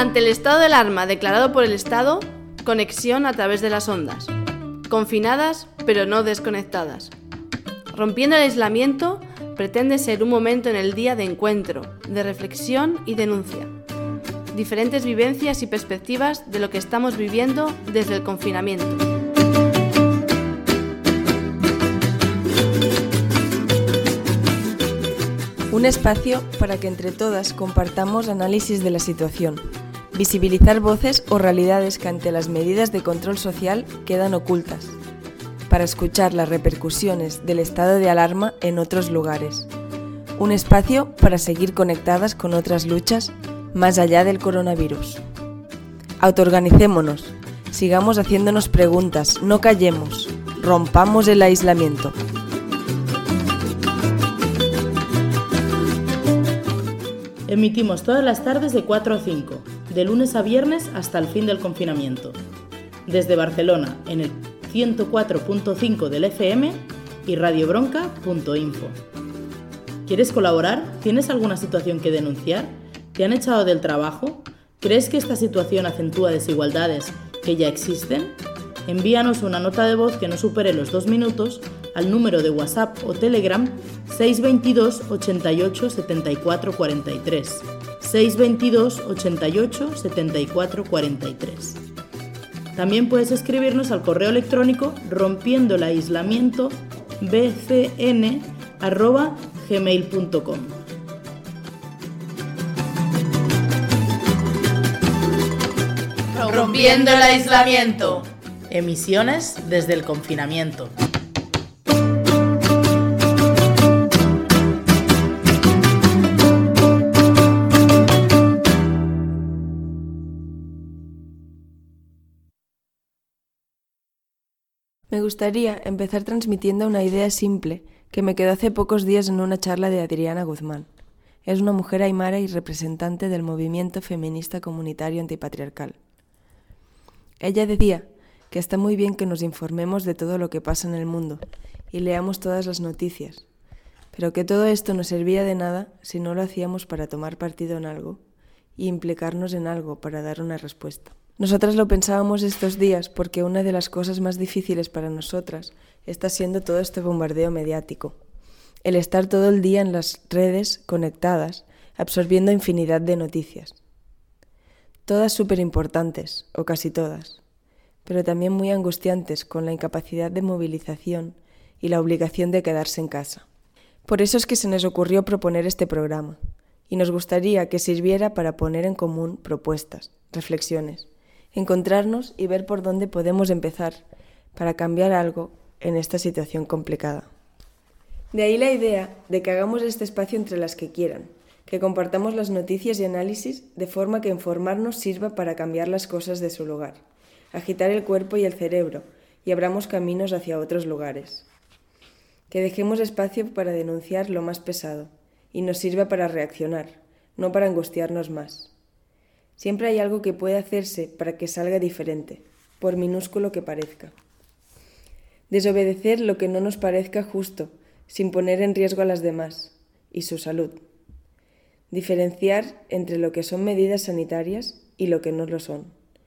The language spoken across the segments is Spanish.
Ante el estado de alarma declarado por el Estado, conexión a través de las ondas. Confinadas, pero no desconectadas. Rompiendo el aislamiento, pretende ser un momento en el día de encuentro, de reflexión y denuncia. Diferentes vivencias y perspectivas de lo que estamos viviendo desde el confinamiento. Un espacio para que entre todas compartamos análisis de la situación, visibilizar voces o realidades que ante las medidas de control social quedan ocultas, para escuchar las repercusiones del estado de alarma en otros lugares. Un espacio para seguir conectadas con otras luchas más allá del coronavirus. Autoorganicémonos, sigamos haciéndonos preguntas, no callemos, rompamos el aislamiento. Emitimos todas las tardes de 4 a 5, de lunes a viernes hasta el fin del confinamiento. Desde Barcelona, en el 104.5 del FM y radiobronca.info. ¿Quieres colaborar? ¿Tienes alguna situación que denunciar? ¿Te han echado del trabajo? ¿Crees que esta situación acentúa desigualdades que ya existen? Envíanos una nota de voz que no supere los 2 minutos al número de WhatsApp o Telegram 622 88 74 43. 622 88 74 43. También puedes escribirnos al correo electrónico rompiendoelaislamientobcn@gmail.com. Rompiendo el aislamiento. Emisiones desde el confinamiento. Me gustaría empezar transmitiendo una idea simple que me quedó hace pocos días en una charla de Adriana Guzmán. Es una mujer aymara y representante del movimiento feminista comunitario antipatriarcal. Ella decía que está muy bien que nos informemos de todo lo que pasa en el mundo y leamos todas las noticias, pero que todo esto no servía de nada si no lo hacíamos para tomar partido en algo y implicarnos en algo para dar una respuesta. Nosotras lo pensábamos estos días porque una de las cosas más difíciles para nosotras está siendo todo este bombardeo mediático. El estar todo el día en las redes conectadas, absorbiendo infinidad de noticias. Todas súper importantes, o casi todas, pero también muy angustiantes con la incapacidad de movilización y la obligación de quedarse en casa. Por eso es que se nos ocurrió proponer este programa, y nos gustaría que sirviera para poner en común propuestas, reflexiones, encontrarnos y ver por dónde podemos empezar para cambiar algo en esta situación complicada. De ahí la idea de que hagamos este espacio entre las que quieran, que compartamos las noticias y análisis de forma que informarnos sirva para cambiar las cosas de su lugar, agitar el cuerpo y el cerebro y abramos caminos hacia otros lugares. Que dejemos espacio para denunciar lo más pesado y nos sirva para reaccionar, no para angustiarnos más. Siempre hay algo que puede hacerse para que salga diferente, por minúsculo que parezca. Desobedecer lo que no nos parezca justo, sin poner en riesgo a las demás y su salud. Diferenciar entre lo que son medidas sanitarias y lo que no lo son.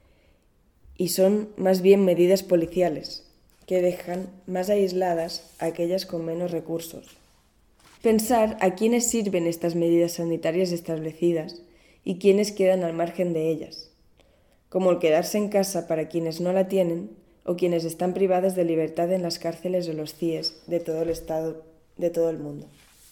Y son más bien medidas policiales, que dejan más aisladas a aquellas con menos recursos. Pensar a quiénes sirven estas medidas sanitarias establecidas y quiénes quedan al margen de ellas, como el quedarse en casa para quienes no la tienen o quienes están privadas de libertad en las cárceles o los CIES de todo el Estado, de todo el mundo.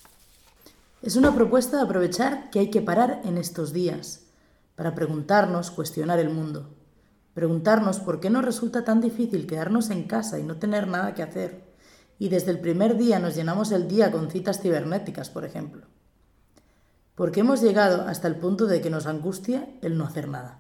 Es una propuesta de aprovechar que hay que parar en estos días para preguntarnos, cuestionar el mundo. Preguntarnos por qué nos resulta tan difícil quedarnos en casa y no tener nada que hacer. Y desde el primer día nos llenamos el día con citas cibernéticas, por ejemplo. ¿Por qué hemos llegado hasta el punto de que nos angustia el no hacer nada?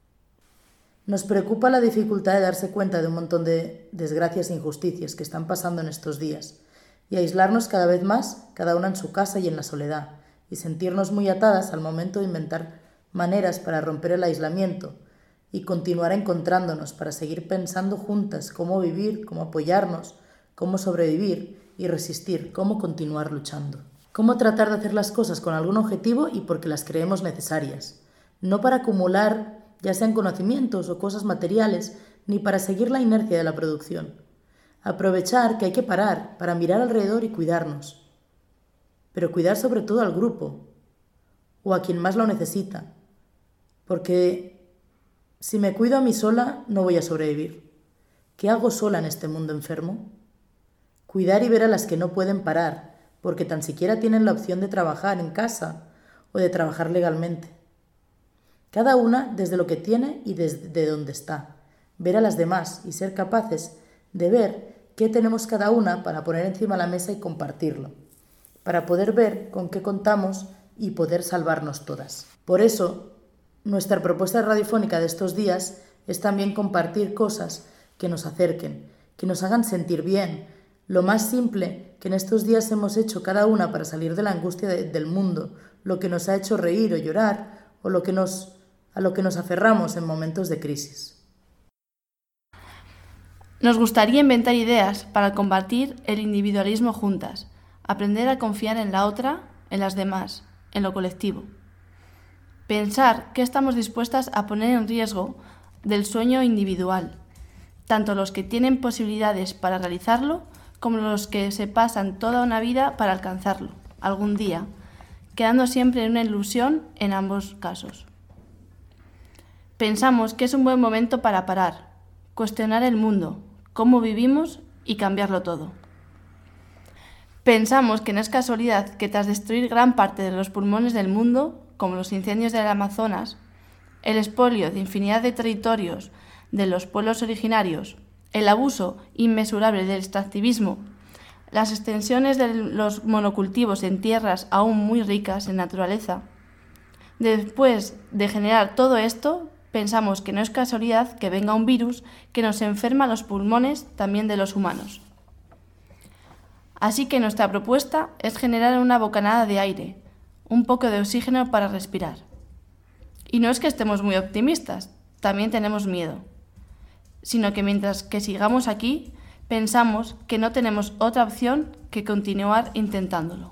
Nos preocupa la dificultad de darse cuenta de un montón de desgracias e injusticias que están pasando en estos días y aislarnos cada vez más, cada una en su casa y en la soledad, y sentirnos muy atadas al momento de inventar maneras para romper el aislamiento y continuar encontrándonos para seguir pensando juntas cómo vivir, cómo apoyarnos, cómo sobrevivir y resistir, cómo continuar luchando. Cómo tratar de hacer las cosas con algún objetivo y porque las creemos necesarias. no para acumular ya sean conocimientos o cosas materiales, ni para seguir la inercia de la producción. Aprovechar que hay que parar para mirar alrededor y cuidarnos. Pero cuidar sobre todo al grupo o a quien más lo necesita. Porque si me cuido a mí sola, no voy a sobrevivir. ¿Qué hago sola en este mundo enfermo? Cuidar y ver a las que no pueden parar, porque tan siquiera tienen la opción de trabajar en casa o de trabajar legalmente. Cada una desde lo que tiene y desde donde está. Ver a las demás y ser capaces de ver qué tenemos cada una para poner encima de la mesa y compartirlo, para poder ver con qué contamos y poder salvarnos todas. Por eso, nuestra propuesta radiofónica de estos días es también compartir cosas que nos acerquen, que nos hagan sentir bien, lo más simple que en estos días hemos hecho cada una para salir de la angustia del mundo, lo que nos ha hecho reír o llorar o a lo que nos aferramos en momentos de crisis. Nos gustaría inventar ideas para combatir el individualismo juntas, aprender a confiar en la otra, en las demás, en lo colectivo. Pensar que estamos dispuestas a poner en riesgo del sueño individual, tanto los que tienen posibilidades para realizarlo como los que se pasan toda una vida para alcanzarlo, algún día, quedando siempre en una ilusión en ambos casos. Pensamos que es un buen momento para parar, cuestionar el mundo, cómo vivimos y cambiarlo todo. Pensamos que no es casualidad que tras destruir gran parte de los pulmones del mundo, como los incendios del Amazonas, el expolio de infinidad de territorios de los pueblos originarios, el abuso inmesurable del extractivismo, las extensiones de los monocultivos en tierras aún muy ricas en naturaleza. Después de generar todo esto, pensamos que no es casualidad que venga un virus que nos enferma los pulmones también de los humanos. Así que nuestra propuesta es generar una bocanada de aire, un poco de oxígeno para respirar. Y no es que estemos muy optimistas, también tenemos miedo, sino que mientras que sigamos aquí, pensamos que no tenemos otra opción que continuar intentándolo.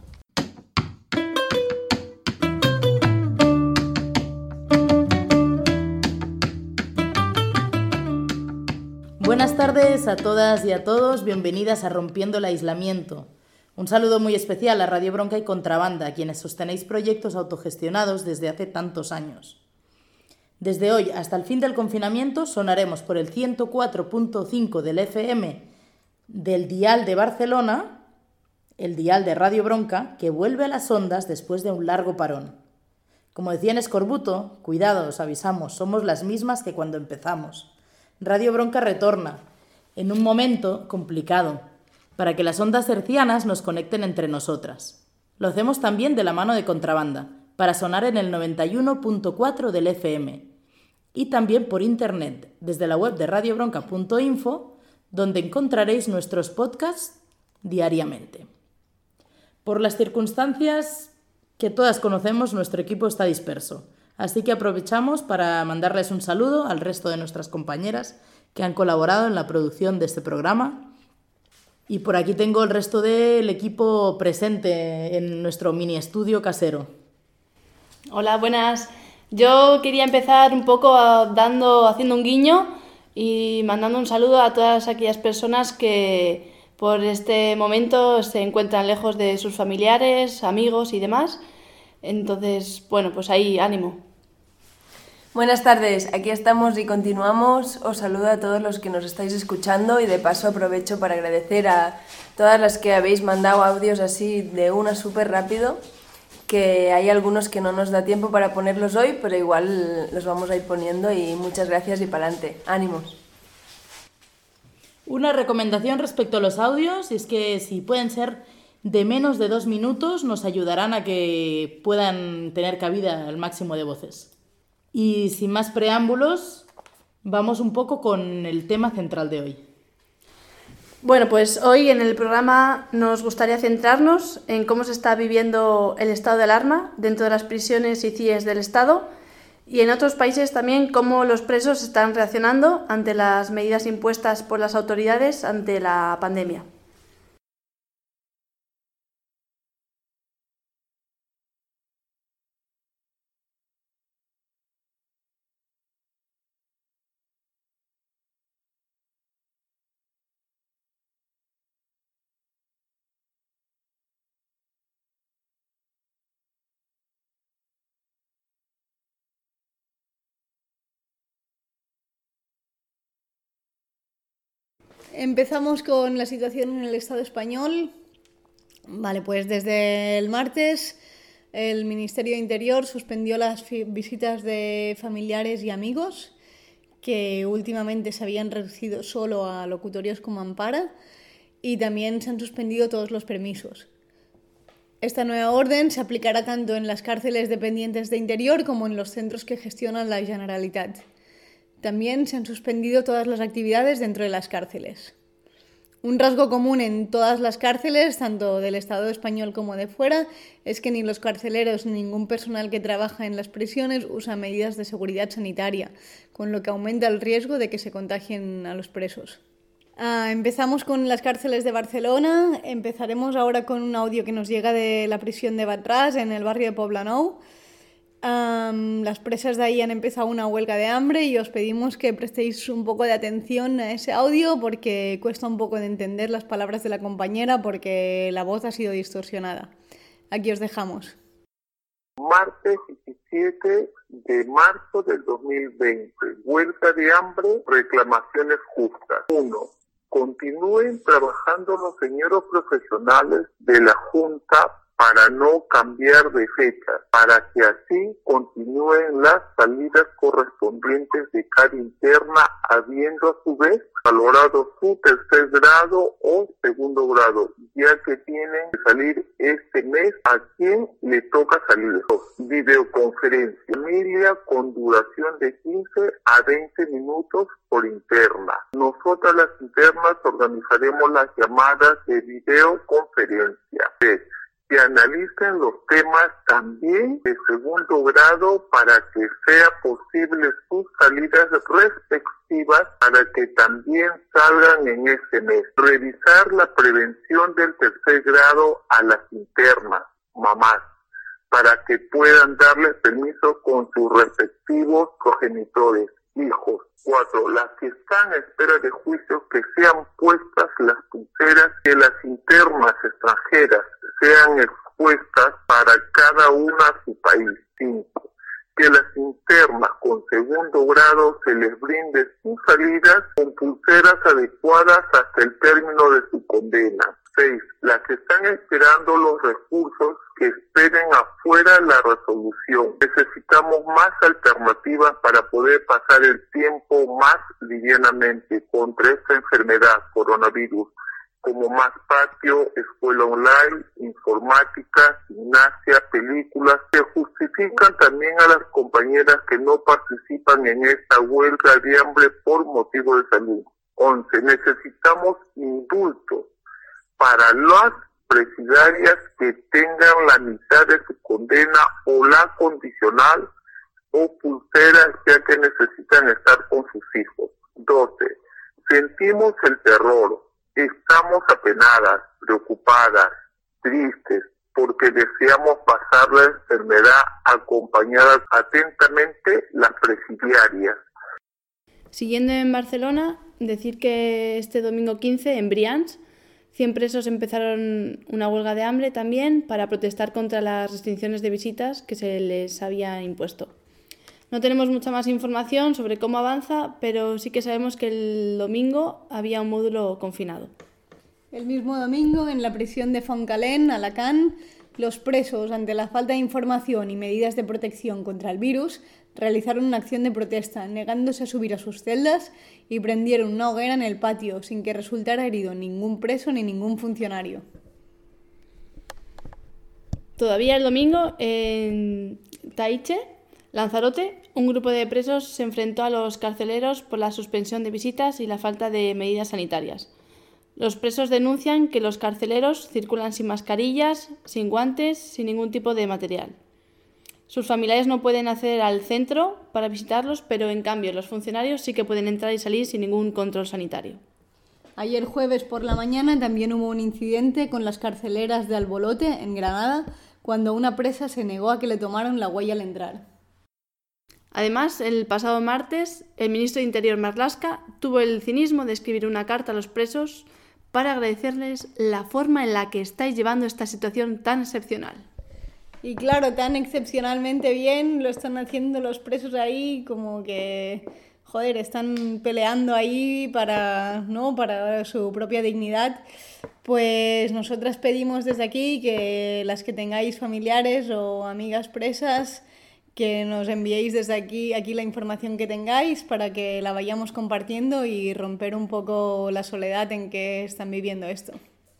Buenas tardes a todas y a todos, bienvenidas a Rompiendo el Aislamiento. Un saludo muy especial a Radio Bronca y Contrabanda, quienes sostenéis proyectos autogestionados desde hace tantos años. Desde hoy hasta el fin del confinamiento sonaremos por el 104.5 del FM del dial de Barcelona, el dial de Radio Bronca, que vuelve a las ondas después de un largo parón. Como decía en Escorbuto, cuidado, os avisamos, somos las mismas que cuando empezamos. Radio Bronca retorna, en un momento complicado, para que las ondas hercianas nos conecten entre nosotras. Lo hacemos también de la mano de Contrabanda, para sonar en el 91.4 del FM. Y también por internet, desde la web de radiobronca.info, donde encontraréis nuestros podcasts diariamente. Por las circunstancias que todas conocemos, nuestro equipo está disperso, así que aprovechamos para mandarles un saludo al resto de nuestras compañeras que han colaborado en la producción de este programa. Y por aquí tengo el resto del equipo presente en nuestro mini estudio casero. Hola, buenas. Yo quería empezar un poco haciendo un guiño y mandando un saludo a todas aquellas personas que por este momento se encuentran lejos de sus familiares, amigos y demás. Entonces, bueno, pues ahí, ánimo. Buenas tardes, aquí estamos y continuamos. Os saludo a todos los que nos estáis escuchando y de paso aprovecho para agradecer a todas las que habéis mandado audios así de una súper rápido, que hay algunos que no nos da tiempo para ponerlos hoy, pero igual los vamos a ir poniendo y muchas gracias y para adelante. ¡Ánimos! Una recomendación respecto a los audios es que si pueden ser de menos de 2 minutos nos ayudarán a que puedan tener cabida el máximo de voces. Y sin más preámbulos, vamos un poco con el tema central de hoy. Bueno, pues hoy en el programa nos gustaría centrarnos en cómo se está viviendo el estado de alarma dentro de las prisiones y CIEs del Estado y en otros países también cómo los presos están reaccionando ante las medidas impuestas por las autoridades ante la pandemia. Empezamos con la situación en el Estado español. Vale, pues desde el martes el Ministerio de Interior suspendió las visitas de familiares y amigos, que últimamente se habían reducido solo a locutorios como ampara, y también se han suspendido todos los permisos. Esta nueva orden se aplicará tanto en las cárceles dependientes de Interior como en los centros que gestionan la Generalitat. También se han suspendido todas las actividades dentro de las cárceles. Un rasgo común en todas las cárceles, tanto del Estado español como de fuera, es que ni los carceleros ni ningún personal que trabaja en las prisiones usa medidas de seguridad sanitaria, con lo que aumenta el riesgo de que se contagien a los presos. Empezamos con las cárceles de Barcelona. Empezaremos ahora con un audio que nos llega de la prisión de Batràs, en el barrio de Poblenou. Las presas de ahí han empezado una huelga de hambre y os pedimos que prestéis un poco de atención a ese audio porque cuesta un poco de entender las palabras de la compañera porque la voz ha sido distorsionada. Aquí os dejamos. Martes 17 de marzo del 2020. Huelga de hambre, reclamaciones justas. 1. Continúen trabajando los señores profesionales de la Junta para no cambiar de fecha, para que así continúen las salidas correspondientes de cada interna, habiendo a su vez valorado su tercer grado o segundo grado, ya que tienen que salir este mes a quien le toca salir. 2. Videoconferencia. Familia con duración de 15 a 20 minutos por interna. Nosotras las internas organizaremos las llamadas de videoconferencia. 3. Que analicen los temas también de segundo grado para que sea posible sus salidas respectivas para que también salgan en este mes. Revisar la prevención del tercer grado a las internas, mamás, para que puedan darles permiso con sus respectivos progenitores, hijos. 4. Las que están en espera de juicio, que sean puestas las pulseras, que las internas extranjeras sean expuestas para cada una a su país. 5. Que las internas con segundo grado se les brinde sus salidas con pulseras adecuadas hasta el término de su condena. 6. Las que están esperando los recursos, que esperen afuera la resolución. Necesitamos más alternativas para poder pasar el tiempo más livianamente contra esta enfermedad, coronavirus, como más patio, escuela online, informática, gimnasia, películas. Se justifican también a las compañeras que no participan en esta huelga de hambre por motivo de salud. 11. Necesitamos indultos para las presidarias que tengan la mitad de su condena o la condicional o pulseras ya que necesitan estar con sus hijos. 12. Sentimos el terror. Estamos apenadas, preocupadas, tristes, porque deseamos pasar la enfermedad acompañadas atentamente las presidiarias. Siguiendo en Barcelona, decir que este domingo 15 en Brians 100 presos empezaron una huelga de hambre también para protestar contra las restricciones de visitas que se les había impuesto. No tenemos mucha más información sobre cómo avanza, pero sí que sabemos que el domingo había un módulo confinado. El mismo domingo, en la prisión de Fontcalent, Alacant, los presos, ante la falta de información y medidas de protección contra el virus, realizaron una acción de protesta, negándose a subir a sus celdas y prendieron una hoguera en el patio, sin que resultara herido ningún preso ni ningún funcionario. Todavía el domingo, en Taiche, Lanzarote, un grupo de presos se enfrentó a los carceleros por la suspensión de visitas y la falta de medidas sanitarias. Los presos denuncian que los carceleros circulan sin mascarillas, sin guantes, sin ningún tipo de material. Sus familiares no pueden acceder al centro para visitarlos, pero en cambio los funcionarios sí que pueden entrar y salir sin ningún control sanitario. Ayer jueves por la mañana también hubo un incidente con las carceleras de Albolote, en Granada, cuando una presa se negó a que le tomaran la huella al entrar. Además, el pasado martes, el ministro de Interior Marlaska tuvo el cinismo de escribir una carta a los presos para agradecerles la forma en la que estáis llevando esta situación tan excepcional. Y claro, tan excepcionalmente bien lo están haciendo los presos ahí, como que, están peleando ahí para su propia dignidad. Pues nosotras pedimos desde aquí que las que tengáis familiares o amigas presas, que nos enviéis desde aquí la información que tengáis para que la vayamos compartiendo y romper un poco la soledad en que están viviendo esto.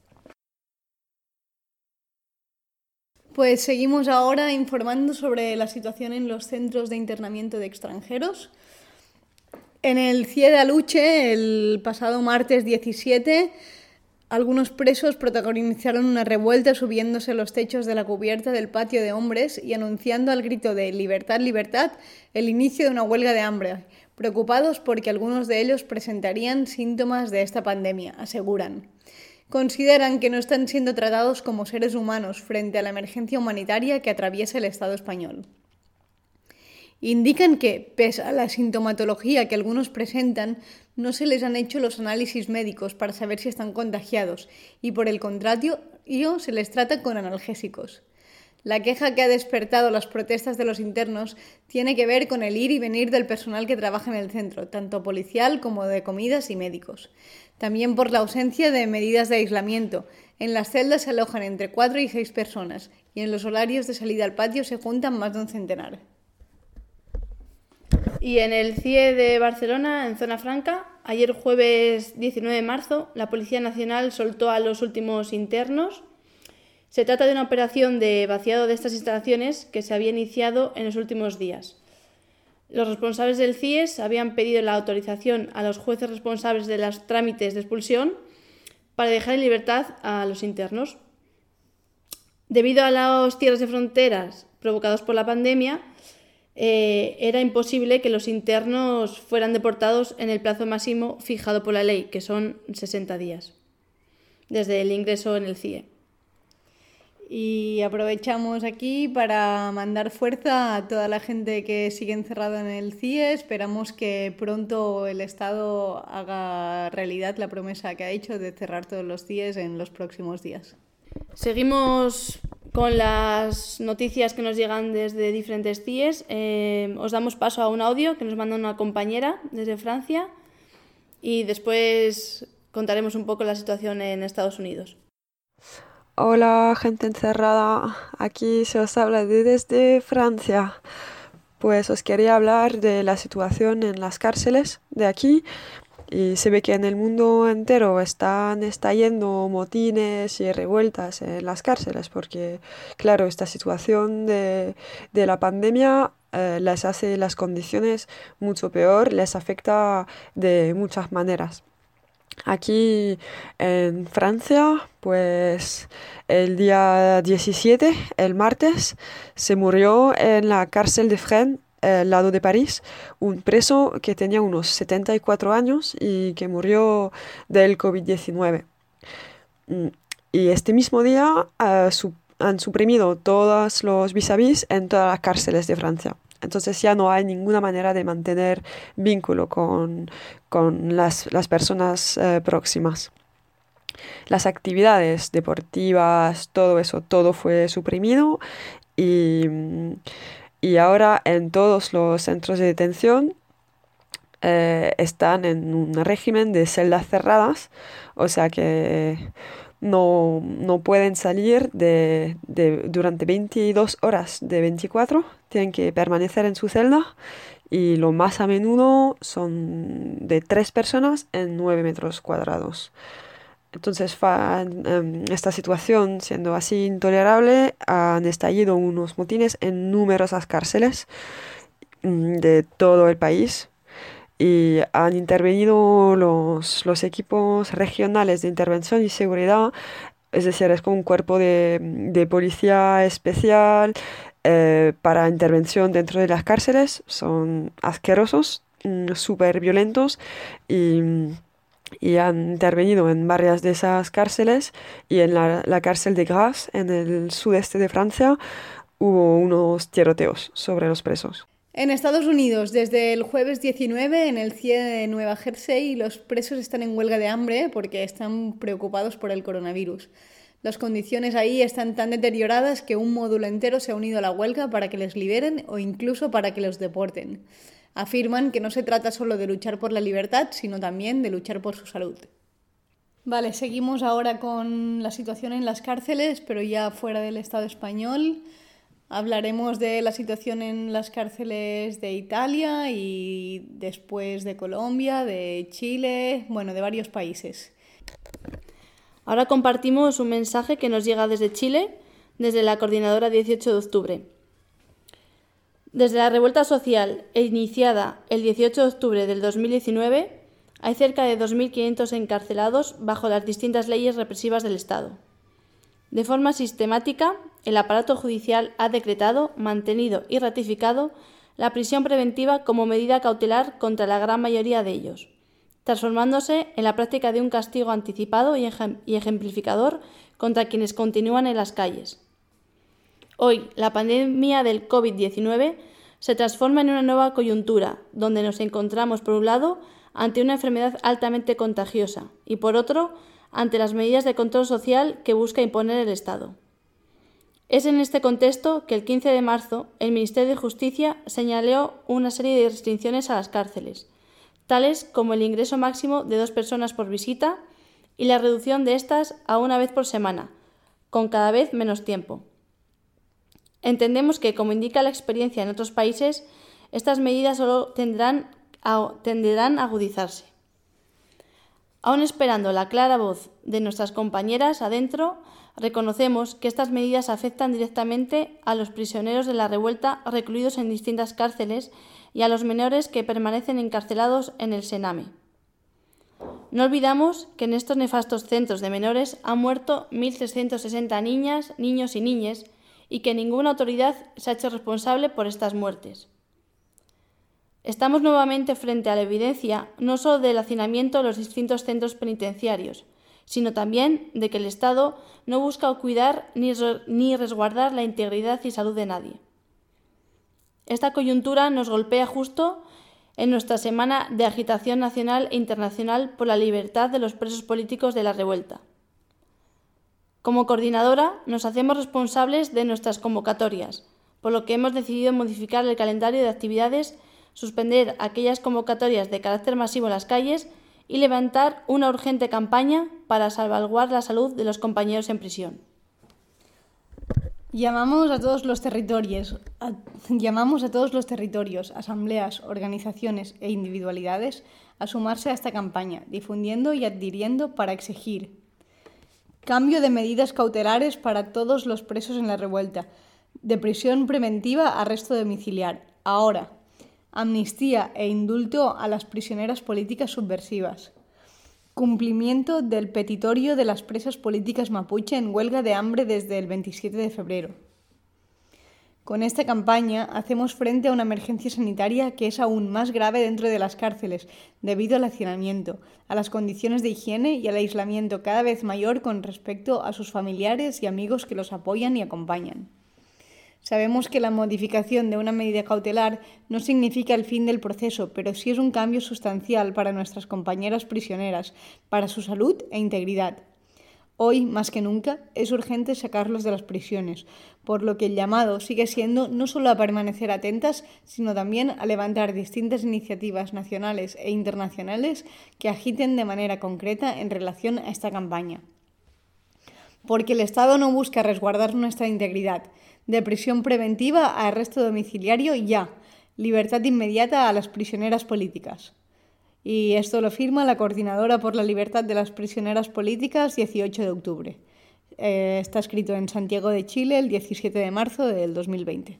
Pues seguimos ahora informando sobre la situación en los centros de internamiento de extranjeros. En el CIE de Aluche, el pasado martes 17, algunos presos protagonizaron una revuelta subiéndose a los techos de la cubierta del patio de hombres y anunciando al grito de «Libertad, libertad» el inicio de una huelga de hambre, preocupados porque algunos de ellos presentarían síntomas de esta pandemia, aseguran. Consideran que no están siendo tratados como seres humanos frente a la emergencia humanitaria que atraviesa el Estado español. Indican que, pese a la sintomatología que algunos presentan, no se les han hecho los análisis médicos para saber si están contagiados y, por el contrario, se les trata con analgésicos. La queja que ha despertado las protestas de los internos tiene que ver con el ir y venir del personal que trabaja en el centro, tanto policial como de comidas y médicos. También por la ausencia de medidas de aislamiento. En las celdas se alojan entre 4 y 6 personas y en los horarios de salida al patio se juntan más de un centenar. Y en el CIE de Barcelona, en Zona Franca, ayer jueves 19 de marzo, la Policía Nacional soltó a los últimos internos. Se trata de una operación de vaciado de estas instalaciones que se había iniciado en los últimos días. Los responsables del CIES habían pedido la autorización a los jueces responsables de los trámites de expulsión para dejar en libertad a los internos. Debido a los cierres de fronteras provocados por la pandemia, era imposible que los internos fueran deportados en el plazo máximo fijado por la ley, que son 60 días, desde el ingreso en el CIE. Y aprovechamos aquí para mandar fuerza a toda la gente que sigue encerrada en el CIE. Esperamos que pronto el Estado haga realidad la promesa que ha hecho de cerrar todos los CIEs en los próximos días. Seguimos con las noticias que nos llegan desde diferentes CIEs. Os damos paso a un audio que nos manda una compañera desde Francia y después contaremos un poco la situación en Estados Unidos. Hola, gente encerrada. Aquí se os habla desde Francia. Pues os quería hablar de la situación en las cárceles de aquí. Y se ve que en el mundo entero están estallando motines y revueltas en las cárceles porque, claro, esta situación de la pandemia les hace las condiciones mucho peor, les afecta de muchas maneras. Aquí en Francia, pues el día 17, el martes, se murió en la cárcel de Fresnes, al lado de París, un preso que tenía unos 74 años y que murió del COVID-19. Y este mismo día han suprimido todos los vis-a-vis en todas las cárceles de Francia. Entonces ya no hay ninguna manera de mantener vínculo con las personas próximas. Las actividades deportivas, todo eso, todo fue suprimido y ahora en todos los centros de detención están en un régimen de celdas cerradas, o sea que no pueden salir durante 22 horas de 24, tienen que permanecer en su celda y lo más a menudo son de 3 personas en 9 metros cuadrados. Entonces, esta situación siendo así intolerable, han estallido unos motines en numerosas cárceles de todo el país. Y han intervenido los equipos regionales de intervención y seguridad, es decir, es como un cuerpo de policía especial para intervención dentro de las cárceles. Son asquerosos, súper violentos y han intervenido en varias de esas cárceles y en la cárcel de Grasse, en el sudeste de Francia, hubo unos tiroteos sobre los presos. En Estados Unidos, desde el jueves 19, en el CIE de Nueva Jersey, los presos están en huelga de hambre porque están preocupados por el coronavirus. Las condiciones ahí están tan deterioradas que un módulo entero se ha unido a la huelga para que les liberen o incluso para que los deporten. Afirman que no se trata solo de luchar por la libertad, sino también de luchar por su salud. Vale, seguimos ahora con la situación en las cárceles, pero ya fuera del Estado español. Hablaremos de la situación en las cárceles de Italia y después de Colombia, de Chile, bueno, de varios países. Ahora compartimos un mensaje que nos llega desde Chile, desde la Coordinadora 18 de octubre. Desde la revuelta social iniciada el 18 de octubre del 2019, hay cerca de 2.500 encarcelados bajo las distintas leyes represivas del Estado. De forma sistemática, el aparato judicial ha decretado, mantenido y ratificado la prisión preventiva como medida cautelar contra la gran mayoría de ellos, transformándose en la práctica de un castigo anticipado y ejemplificador contra quienes continúan en las calles. Hoy, la pandemia del COVID-19 se transforma en una nueva coyuntura, donde nos encontramos, por un lado, ante una enfermedad altamente contagiosa y, por otro, ante las medidas de control social que busca imponer el Estado. Es en este contexto que el 15 de marzo el Ministerio de Justicia señaló una serie de restricciones a las cárceles, tales como el ingreso máximo de 2 personas por visita y la reducción de estas a una vez por semana, con cada vez menos tiempo. Entendemos que, como indica la experiencia en otros países, estas medidas solo tenderán a agudizarse. Aún esperando la clara voz de nuestras compañeras adentro, reconocemos que estas medidas afectan directamente a los prisioneros de la revuelta recluidos en distintas cárceles y a los menores que permanecen encarcelados en el Sename. No olvidamos que en estos nefastos centros de menores han muerto 1.360 niñas, niños y niñas y que ninguna autoridad se ha hecho responsable por estas muertes. Estamos nuevamente frente a la evidencia no solo del hacinamiento de los distintos centros penitenciarios, sino también de que el Estado no busca cuidar ni resguardar la integridad y salud de nadie. Esta coyuntura nos golpea justo en nuestra semana de agitación nacional e internacional por la libertad de los presos políticos de la revuelta. Como coordinadora, nos hacemos responsables de nuestras convocatorias, por lo que hemos decidido modificar el calendario de actividades, suspender aquellas convocatorias de carácter masivo en las calles y levantar una urgente campaña para salvaguardar la salud de los compañeros en prisión. Llamamos a todos los territorios, asambleas, organizaciones e individualidades a sumarse a esta campaña, difundiendo y adhiriendo para exigir cambio de medidas cautelares para todos los presos en la revuelta, de prisión preventiva a arresto domiciliar, ahora, amnistía e indulto a las prisioneras políticas subversivas, cumplimiento del petitorio de las presas políticas mapuche en huelga de hambre desde el 27 de febrero. Con esta campaña hacemos frente a una emergencia sanitaria que es aún más grave dentro de las cárceles, debido al hacinamiento, a las condiciones de higiene y al aislamiento cada vez mayor con respecto a sus familiares y amigos que los apoyan y acompañan. Sabemos que la modificación de una medida cautelar no significa el fin del proceso, pero sí es un cambio sustancial para nuestras compañeras prisioneras, para su salud e integridad. Hoy, más que nunca, es urgente sacarlos de las prisiones, por lo que el llamado sigue siendo no solo a permanecer atentas, sino también a levantar distintas iniciativas nacionales e internacionales que agiten de manera concreta en relación a esta campaña. Porque el Estado no busca resguardar nuestra integridad. De prisión preventiva a arresto domiciliario ya. Libertad inmediata a las prisioneras políticas. Y esto lo firma la Coordinadora por la Libertad de las Prisioneras Políticas, 18 de octubre. Está escrito en Santiago de Chile el 17 de marzo del 2020.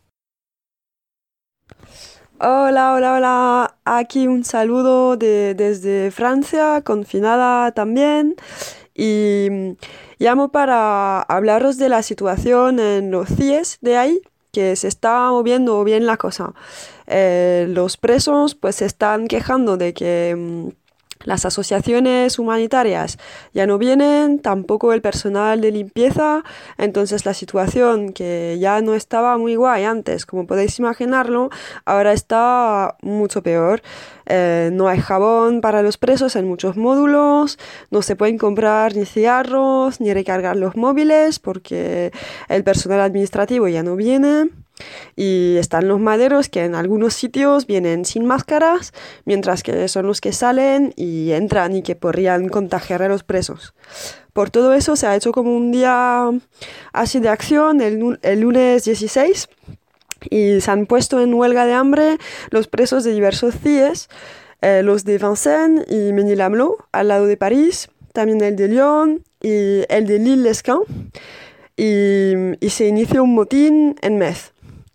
Hola. Aquí un saludo desde Francia, confinada también. Y llamo para hablaros de la situación en los CIES de ahí, que se está moviendo bien la cosa. Los presos pues se están quejando de que las asociaciones humanitarias ya no vienen, tampoco el personal de limpieza, entonces la situación que ya no estaba muy guay antes, como podéis imaginarlo, ahora está mucho peor. No hay jabón para los presos en muchos módulos, no se pueden comprar ni cigarros ni recargar los móviles porque el personal administrativo ya no viene. Y están los maderos que en algunos sitios vienen sin máscaras, mientras que son los que salen y entran y que podrían contagiar a los presos. Por todo eso se ha hecho como un día así de acción el lunes 16 y se han puesto en huelga de hambre los presos de diversos CIES, los de Vincennes y Ménilhamlot, al lado de París, también el de Lyon y el de Lille-Lesquin, y se inició un motín en Metz.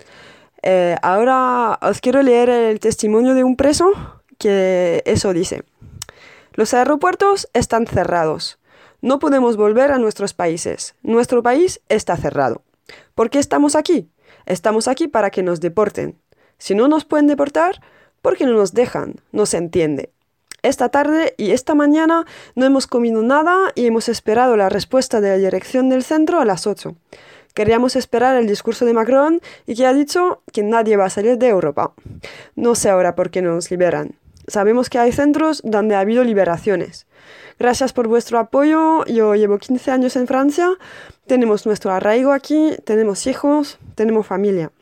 Ahora os quiero leer el testimonio de un preso que eso dice. Los aeropuertos están cerrados. No podemos volver a nuestros países. Nuestro país está cerrado. ¿Por qué estamos aquí? Estamos aquí para que nos deporten. Si no nos pueden deportar, ¿por qué no nos dejan? No se entiende. Esta tarde y esta mañana no hemos comido nada y hemos esperado la respuesta de la dirección del centro a las 8. Queríamos esperar el discurso de Macron y que ha dicho que nadie va a salir de Europa. No sé ahora por qué no nos liberan. Sabemos que hay centros donde ha habido liberaciones. Gracias por vuestro apoyo. Yo llevo 15 años en Francia. Tenemos nuestro arraigo aquí, tenemos hijos, tenemos familia.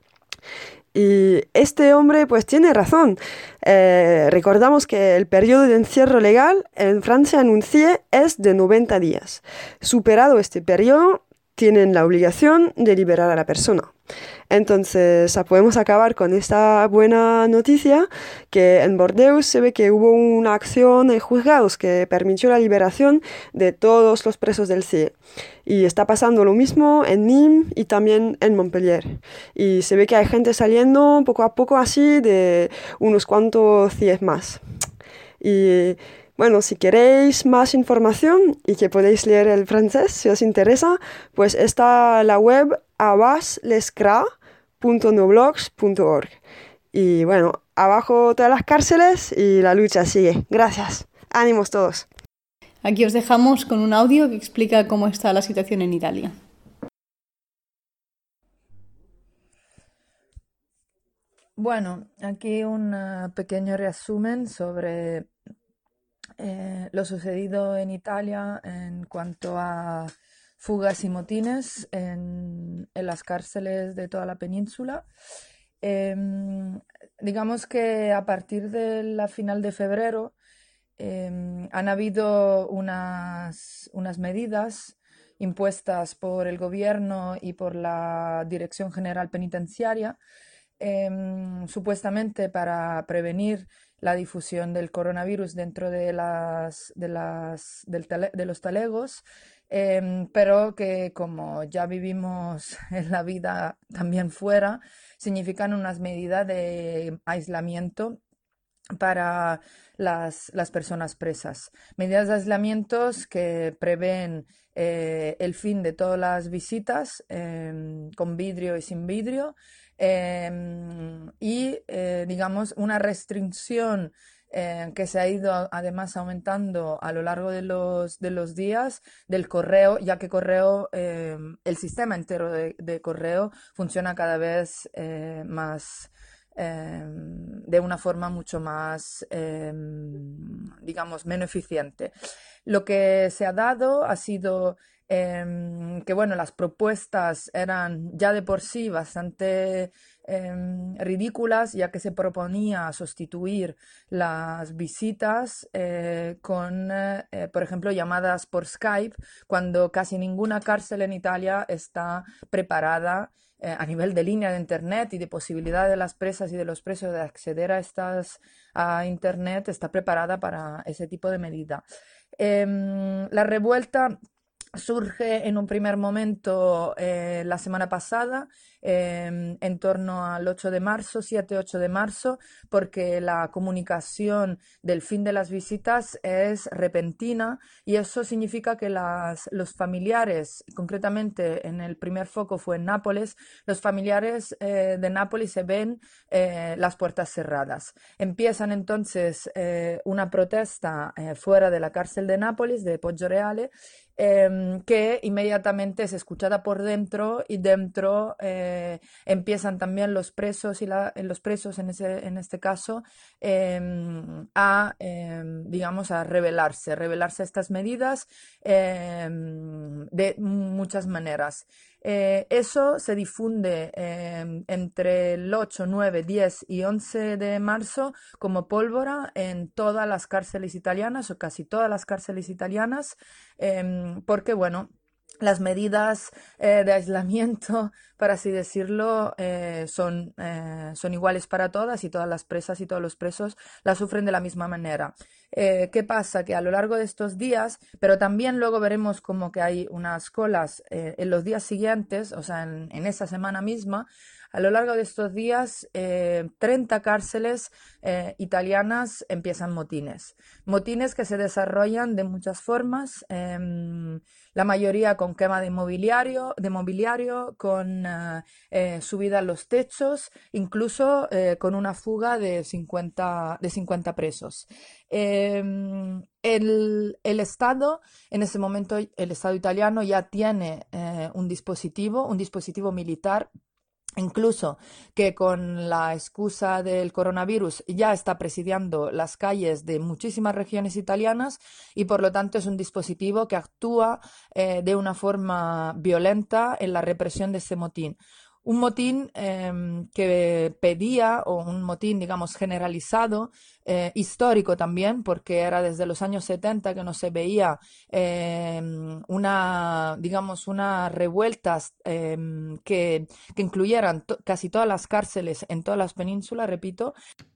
Y este hombre pues tiene razón. Recordamos que el periodo de encierro legal en Francia en un CIE es de 90 días. Superado este periodo, tienen la obligación de liberar a la persona. Entonces, podemos acabar con esta buena noticia que en Bordeaux se ve que hubo una acción en juzgados que permitió la liberación de todos los presos del CIE. Y está pasando lo mismo en Nîmes y también en Montpellier. Y se ve que hay gente saliendo poco a poco así de unos cuantos CIEs más. Y bueno, si queréis más información y que podéis leer el francés, si os interesa, pues está la web abaslescra.noblogs.org. Y bueno, abajo todas las cárceles y la lucha sigue. Gracias. Ánimos todos. Aquí os dejamos con un audio que explica cómo está la situación en Italia. Bueno, aquí un pequeño resumen sobre lo sucedido en Italia en cuanto a fugas y motines en las cárceles de toda la península. Digamos que a partir de la final de febrero han habido unas medidas impuestas por el gobierno y por la Dirección General Penitenciaria, supuestamente para prevenir la difusión del coronavirus dentro de los talegos, pero que como ya vivimos en la vida también fuera, significan unas medidas de aislamiento para las personas presas. Medidas de aislamiento que prevén el fin de todas las visitas con vidrio y sin vidrio, digamos una restricción que se ha ido además aumentando a lo largo de los días del correo, ya que el sistema entero de correo funciona cada vez más de una forma mucho más, digamos, menos eficiente. Lo que se ha dado ha sido que, bueno, las propuestas eran ya de por sí bastante ridículas, ya que se proponía sustituir las visitas con, por ejemplo, llamadas por Skype, cuando casi ninguna cárcel en Italia está preparada a nivel de línea de internet y de posibilidad de las presas y de los presos de acceder a internet, está preparada para ese tipo de medida. La revuelta surge en un primer momento la semana pasada, en torno al 8 de marzo, 7-8 de marzo, porque la comunicación del fin de las visitas es repentina y eso significa que los familiares, concretamente en el primer foco fue en Nápoles, los familiares de Nápoles se ven las puertas cerradas. Empiezan entonces una protesta fuera de la cárcel de Nápoles, de Poggioreale, que inmediatamente es escuchada por dentro y dentro empiezan también los presos los presos en este caso digamos a rebelarse a estas medidas de muchas maneras. Eso se difunde entre el 8, 9, 10 y 11 de marzo como pólvora en todas las cárceles italianas o casi todas las cárceles italianas, porque, bueno, las medidas de aislamiento, por así decirlo, son iguales para todas y todas las presas y todos los presos las sufren de la misma manera. ¿Qué pasa? Que a lo largo de estos días, pero también luego veremos como que hay unas colas en los días siguientes, o sea, en esa semana misma, a lo largo de estos días, 30 cárceles italianas empiezan motines. Motines que se desarrollan de muchas formas, la mayoría con quema de mobiliario, con subida a los techos, incluso con una fuga de 50 presos. El Estado, en ese momento, el Estado italiano ya tiene un dispositivo militar, incluso que con la excusa del coronavirus ya está presidiando las calles de muchísimas regiones italianas y por lo tanto es un dispositivo que actúa de una forma violenta en la represión de ese motín. Un motín que pedía, o un motín, digamos, generalizado, histórico también, porque era desde los años 70 que no se veía unas revueltas que incluyeran casi todas las cárceles en todas las penínsulas, repito.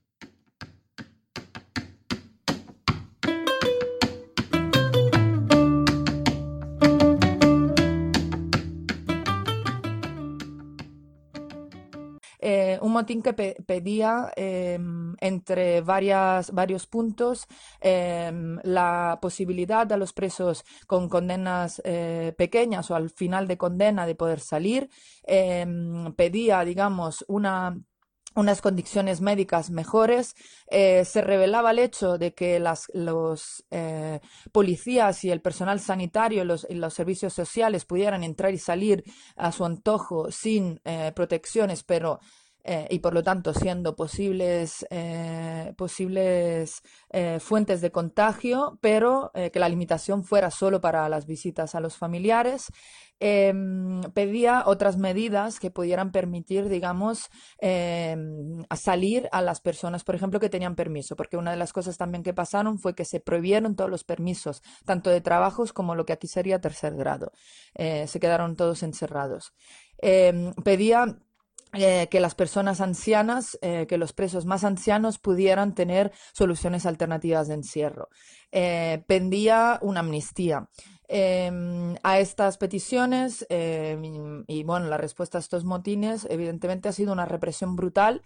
Un motín que pedía entre varios puntos la posibilidad a los presos con condenas pequeñas o al final de condena de poder salir, pedía, digamos, unas condiciones médicas mejores, se revelaba el hecho de que los policías y el personal sanitario y los servicios sociales pudieran entrar y salir a su antojo sin protecciones, pero y por lo tanto siendo posibles fuentes de contagio, pero que la limitación fuera solo para las visitas a los familiares. Pedía otras medidas que pudieran permitir, digamos, a salir a las personas, por ejemplo, que tenían permiso, porque una de las cosas también que pasaron fue que se prohibieron todos los permisos, tanto de trabajos como lo que aquí sería tercer grado. Se quedaron todos encerrados. Pedía que las personas ancianas, que los presos más ancianos pudieran tener soluciones alternativas de encierro. Pedía una amnistía. A estas peticiones y bueno, la respuesta a estos motines evidentemente ha sido una represión brutal.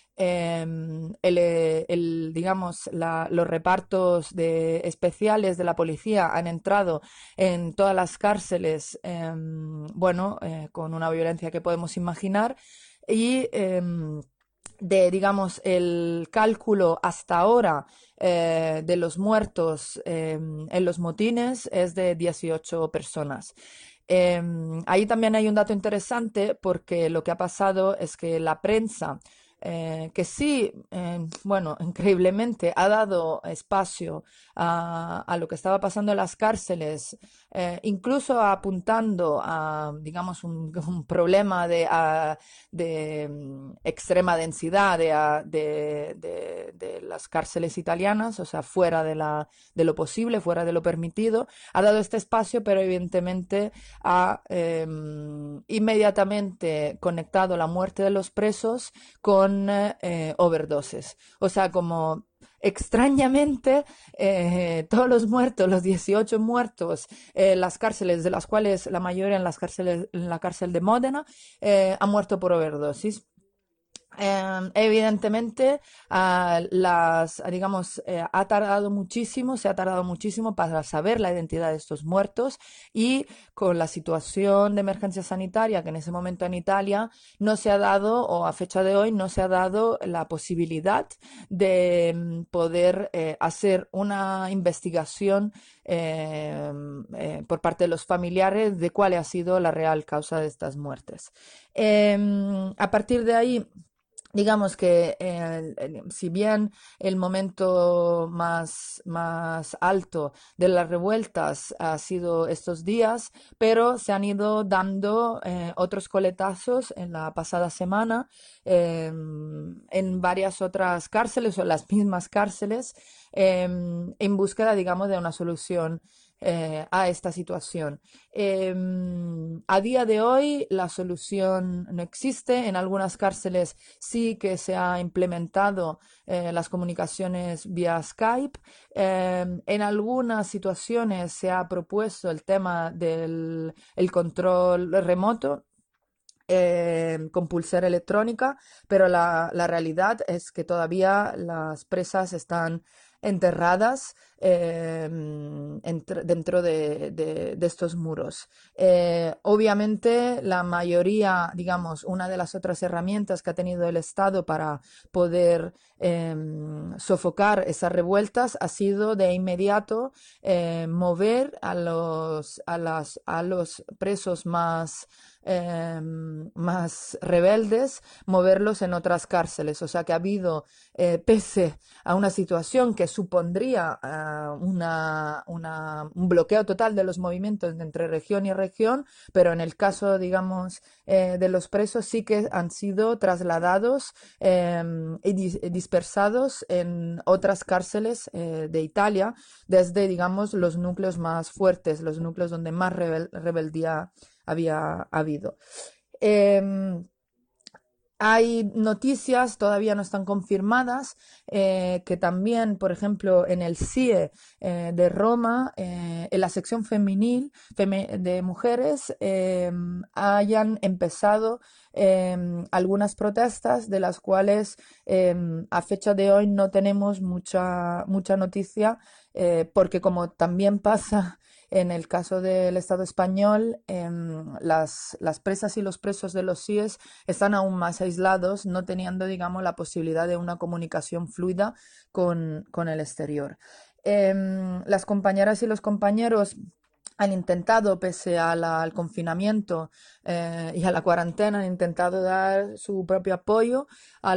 Digamos, los repartos especiales de la policía han entrado en todas las cárceles, con una violencia que podemos imaginar y digamos, el cálculo hasta ahora de los muertos en los motines es de 18 personas. Ahí también hay un dato interesante porque lo que ha pasado es que la prensa, que sí, increíblemente ha dado espacio a lo que estaba pasando en las cárceles, incluso apuntando a, digamos, un problema de extrema densidad de las cárceles italianas, o sea, fuera de lo posible, fuera de lo permitido. Ha dado este espacio, pero evidentemente ha inmediatamente conectado la muerte de los presos con overdoses. O sea, como extrañamente todos los muertos, los 18 muertos, las cárceles, de las cuales la mayoría en la cárcel de Módena, han muerto por overdosis. Evidentemente ha tardado muchísimo, se ha tardado muchísimo para saber la identidad de estos muertos, y con la situación de emergencia sanitaria que en ese momento en Italia no se ha dado, o a fecha de hoy no se ha dado la posibilidad de poder hacer una investigación por parte de los familiares de cuál ha sido la real causa de estas muertes. A partir de ahí, digamos que si bien el momento más alto de las revueltas ha sido estos días, pero se han ido dando otros coletazos en la pasada semana en varias otras cárceles o las mismas cárceles en búsqueda, digamos, de una solución a esta situación. A día de hoy la solución no existe. En algunas cárceles sí que se ha implementado las comunicaciones vía Skype. En algunas situaciones se ha propuesto el tema del control remoto con pulsera electrónica, pero la realidad es que todavía las presas están enterradas dentro de estos muros. Obviamente la mayoría, digamos, una de las otras herramientas que ha tenido el Estado para poder sofocar esas revueltas ha sido de inmediato mover a los presos más rebeldes, moverlos en otras cárceles. O sea que ha habido, pese a una situación que supondría un bloqueo total de los movimientos entre región y región, pero en el caso, digamos, de los presos sí que han sido trasladados y dispersados en otras cárceles de Italia, desde, digamos, los núcleos más fuertes, los núcleos donde más rebeldía había habido. Hay noticias, todavía no están confirmadas, que también, por ejemplo, en el CIE de Roma, en la sección femenil de mujeres, hayan empezado algunas protestas de las cuales a fecha de hoy no tenemos mucha noticia, porque como también pasa en el caso del Estado español, las presas y los presos de los CIES están aún más aislados, no teniendo, digamos, la posibilidad de una comunicación fluida con el exterior. Las compañeras y los compañeros han intentado, pese al confinamiento y a la cuarentena, han intentado dar su propio apoyo a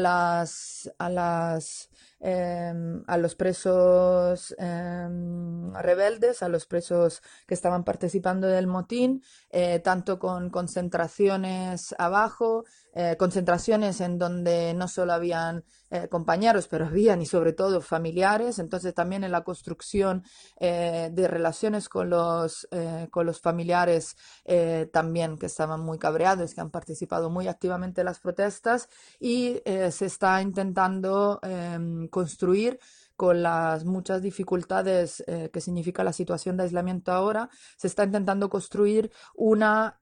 los presos rebeldes, a los presos que estaban participando del motín, tanto con concentraciones abajo, concentraciones en donde no solo habían compañeros, pero habían y sobre todo familiares. Entonces también en la construcción de relaciones con los familiares también, que estaban muy cabreados, que han participado muy activamente en las protestas, y se está intentando construir, con las muchas dificultades que significa la situación de aislamiento ahora, se está intentando construir una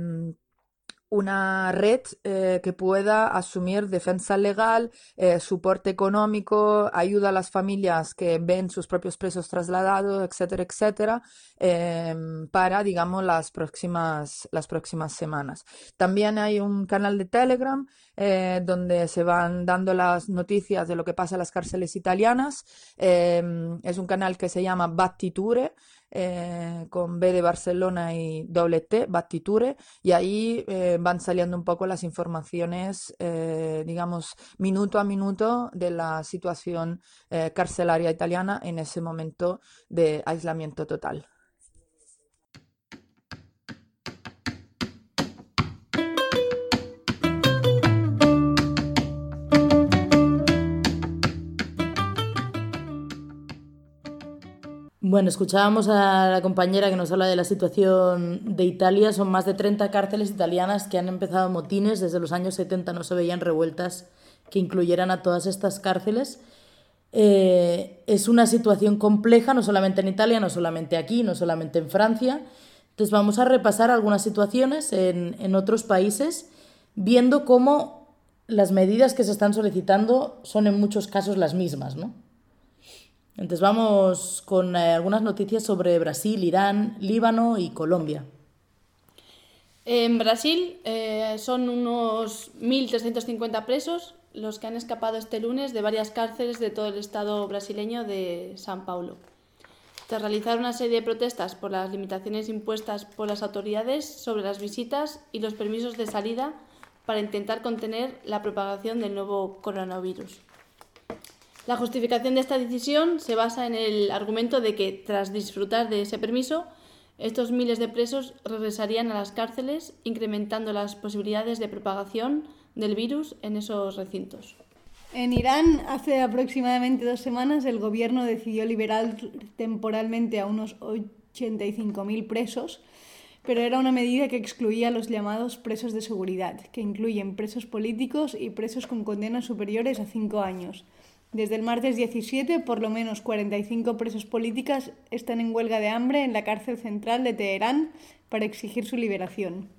red que pueda asumir defensa legal, soporte económico, ayuda a las familias que ven sus propios presos trasladados, etcétera, etcétera, para, digamos, las próximas semanas. También hay un canal de Telegram donde se van dando las noticias de lo que pasa en las cárceles italianas. Es un canal que se llama Battiture, con B de Barcelona y doble T, Battiture, y ahí van saliendo un poco las informaciones, digamos, minuto a minuto de la situación carcelaria italiana en ese momento de aislamiento total. Bueno, escuchábamos a la compañera que nos habla de la situación de Italia. Son más de 30 cárceles italianas que han empezado motines. Desde los años 70 no se veían revueltas que incluyeran a todas estas cárceles. Es una situación compleja, no solamente en Italia, no solamente aquí, no solamente en Francia. Entonces vamos a repasar algunas situaciones en otros países, viendo cómo las medidas que se están solicitando son en muchos casos las mismas, ¿no? Entonces vamos con algunas noticias sobre Brasil, Irán, Líbano y Colombia. En Brasil son unos 1.350 presos los que han escapado este lunes de varias cárceles de todo el estado brasileño de São Paulo. Tras realizar una serie de protestas por las limitaciones impuestas por las autoridades sobre las visitas y los permisos de salida para intentar contener la propagación del nuevo coronavirus. La justificación de esta decisión se basa en el argumento de que, tras disfrutar de ese permiso, estos miles de presos regresarían a las cárceles, incrementando las posibilidades de propagación del virus en esos recintos. En Irán, hace aproximadamente 2 semanas, el gobierno decidió liberar temporalmente a unos 85.000 presos, pero era una medida que excluía a los llamados presos de seguridad, que incluyen presos políticos y presos con condenas superiores a 5 años. Desde el martes 17, por lo menos 45 presos políticas están en huelga de hambre en la cárcel central de Teherán para exigir su liberación.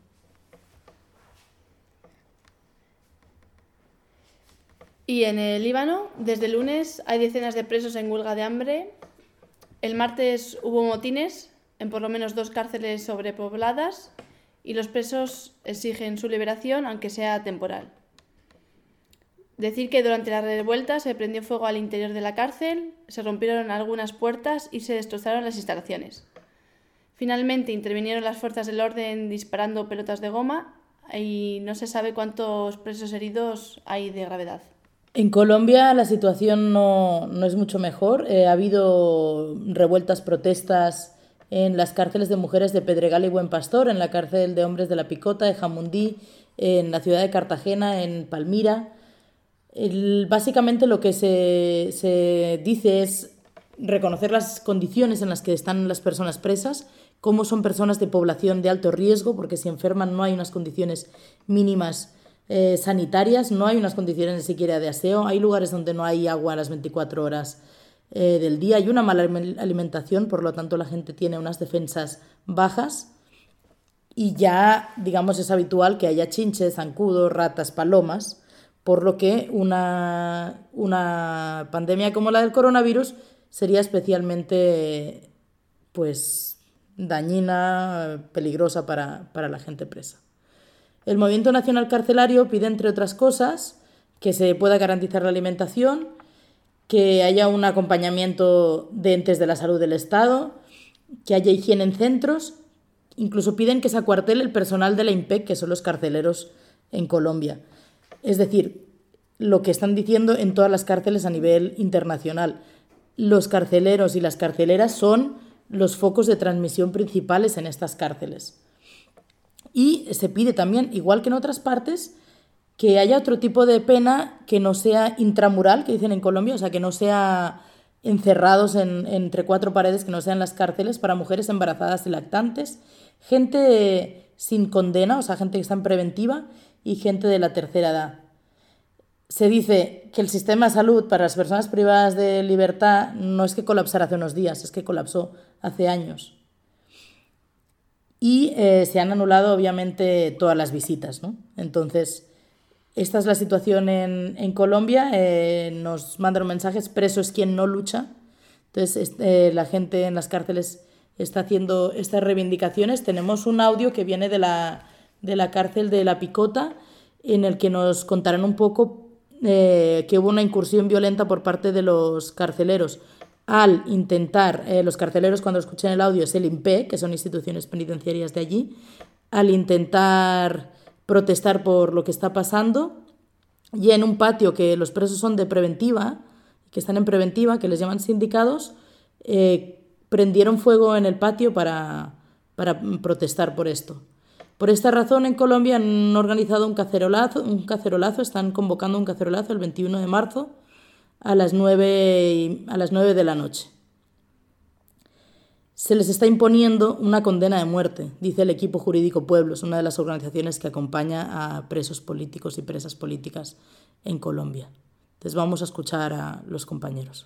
Y en el Líbano, desde el lunes, hay decenas de presos en huelga de hambre. El martes hubo motines en por lo menos 2 cárceles sobrepobladas y los presos exigen su liberación, aunque sea temporal. Decir que durante la revuelta se prendió fuego al interior de la cárcel, se rompieron algunas puertas y se destrozaron las instalaciones. Finalmente intervinieron las fuerzas del orden disparando pelotas de goma y no se sabe cuántos presos heridos hay de gravedad. En Colombia la situación no es mucho mejor. Ha habido revueltas, protestas en las cárceles de mujeres de Pedregal y Buen Pastor, en la cárcel de hombres de La Picota, de Jamundí, en la ciudad de Cartagena, en Palmira. Básicamente lo que se dice es reconocer las condiciones en las que están las personas presas, cómo son personas de población de alto riesgo, porque si enferman no hay unas condiciones mínimas sanitarias, no hay unas condiciones ni siquiera de aseo, hay lugares donde no hay agua a las 24 horas del día, hay una mala alimentación, por lo tanto la gente tiene unas defensas bajas y ya, digamos, es habitual que haya chinches, zancudos, ratas, palomas, por lo que una pandemia como la del coronavirus sería especialmente dañina, peligrosa para la gente presa. El Movimiento Nacional Carcelario pide, entre otras cosas, que se pueda garantizar la alimentación, que haya un acompañamiento de entes de la salud del Estado, que haya higiene en centros, incluso piden que se acuartele el personal de la INPEC, que son los carceleros en Colombia. Es decir, lo que están diciendo en todas las cárceles a nivel internacional. Los carceleros y las carceleras son los focos de transmisión principales en estas cárceles. Y se pide también, igual que en otras partes, que haya otro tipo de pena que no sea intramural, que dicen en Colombia, o sea, que no sea encerrados entre 4 paredes, que no sean las cárceles para mujeres embarazadas y lactantes, gente sin condena, o sea, gente que está en preventiva y gente de la tercera edad. Se dice que el sistema de salud para las personas privadas de libertad no es que colapsara hace unos días, es que colapsó hace años. Y se han anulado, obviamente, todas las visitas, ¿no? Entonces, esta es la situación en Colombia. Nos mandan mensajes: preso es quien no lucha. Entonces, la gente en las cárceles está haciendo estas reivindicaciones. Tenemos un audio que viene de la cárcel de La Picota, en el que nos contarán un poco que hubo una incursión violenta por parte de los carceleros al intentar, los carceleros, cuando escuchen el audio, es el INPE, que son instituciones penitenciarias de allí, al intentar protestar por lo que está pasando, y en un patio que los presos son de preventiva, que están en preventiva, que les llaman sindicados, prendieron fuego en el patio para protestar por esto. Por esta razón, en Colombia han organizado un cacerolazo, están convocando un cacerolazo el 21 de marzo a las 9 de la noche. Se les está imponiendo una condena de muerte, dice el equipo jurídico Pueblos, una de las organizaciones que acompaña a presos políticos y presas políticas en Colombia. Entonces vamos a escuchar a los compañeros.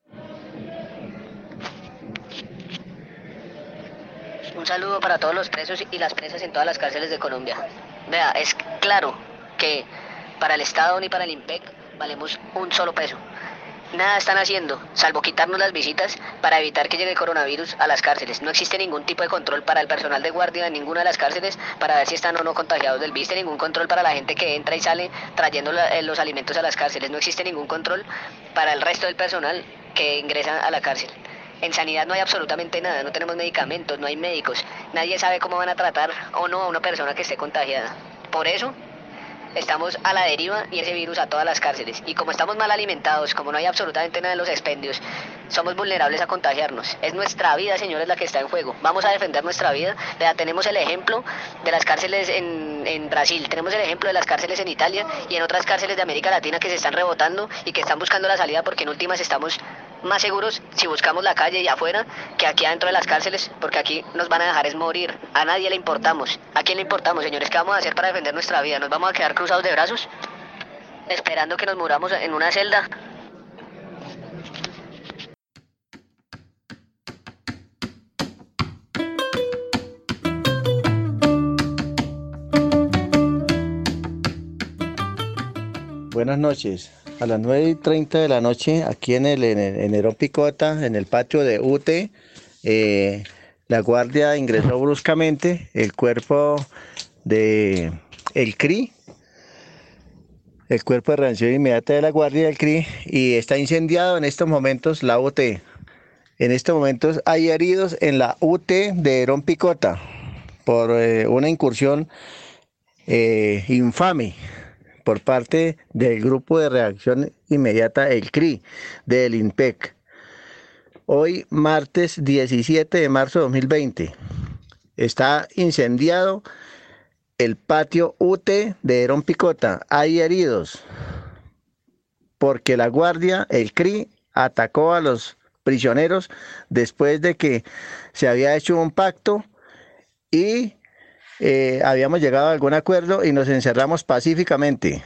Un saludo para todos los presos y las presas en todas las cárceles de Colombia. Vea, es claro que para el Estado ni para el INPEC valemos un solo peso. Nada están haciendo, salvo quitarnos las visitas para evitar que llegue el coronavirus a las cárceles. No existe ningún tipo de control para el personal de guardia en ninguna de las cárceles para ver si están o no contagiados del virus. Ningún control para la gente que entra y sale trayendo los alimentos a las cárceles. No existe ningún control para el resto del personal que ingresa a la cárcel. En sanidad no hay absolutamente nada, no tenemos medicamentos, no hay médicos. Nadie sabe cómo van a tratar o no a una persona que esté contagiada. Por eso, estamos a la deriva y ese virus a todas las cárceles. Y como estamos mal alimentados, como no hay absolutamente nada en los expendios, somos vulnerables a contagiarnos. Es nuestra vida, señores, la que está en juego. Vamos a defender nuestra vida. Vea, tenemos el ejemplo de las cárceles en Brasil, tenemos el ejemplo de las cárceles en Italia y en otras cárceles de América Latina que se están rebotando y que están buscando la salida, porque en últimas estamos más seguros si buscamos la calle y afuera que aquí adentro de las cárceles, porque aquí nos van a dejar es morir. A nadie le importamos. ¿A quién le importamos, señores? ¿Qué vamos a hacer para defender nuestra vida? ¿Nos vamos a quedar cruzados de brazos esperando que nos muramos en una celda? Buenas noches. A las 9:30 de la noche, aquí en Herón Picota, en el patio de UTE, la guardia ingresó bruscamente el cuerpo de el CRI, el cuerpo de reacción inmediata de la guardia del CRI, y está incendiado en estos momentos la UTE. En estos momentos hay heridos en la UTE de Herón Picota por una incursión infame por parte del grupo de reacción inmediata, el CRI, del INPEC. Hoy, martes 17 de marzo de 2020, está incendiado el patio UTE de Herón Picota. Hay heridos porque la guardia, el CRI, atacó a los prisioneros después de que se había hecho un pacto y habíamos llegado a algún acuerdo y nos encerramos pacíficamente.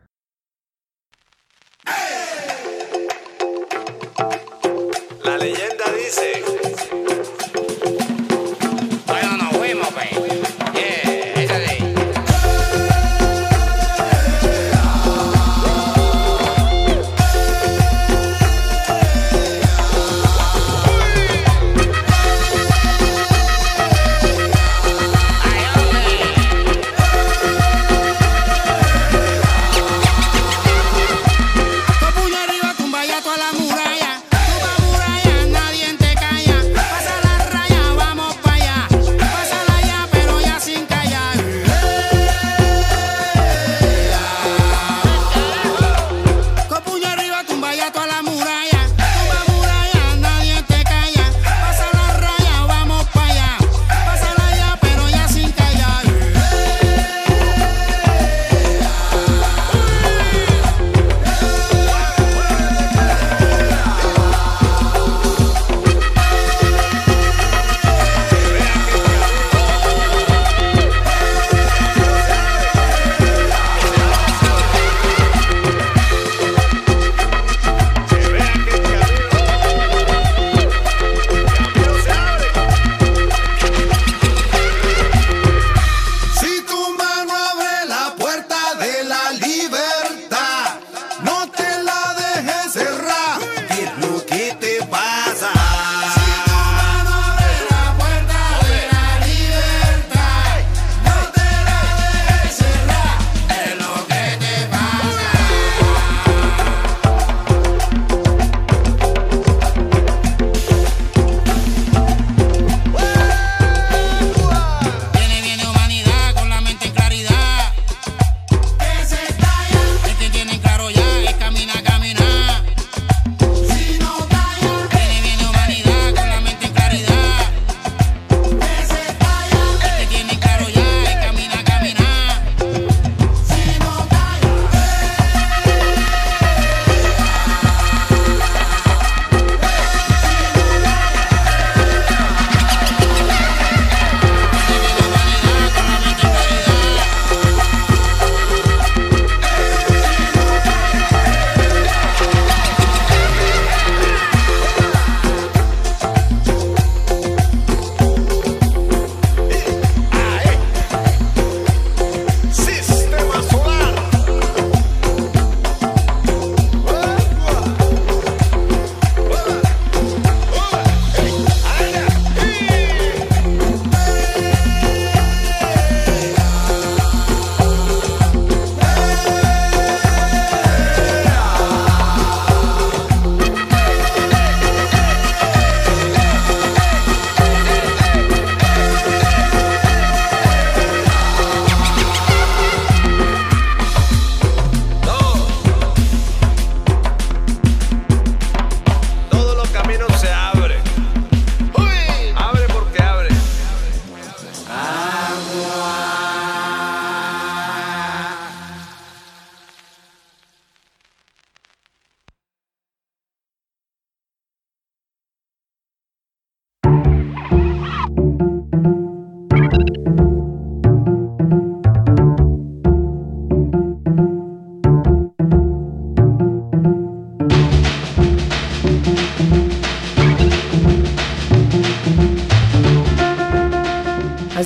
La leyenda dice: bueno, nos fuimos, pues. Yeah, esa de ahí. Puño arriba, tumba ya toda la muralla. Tumba muralla, nadie te calla. Pasa la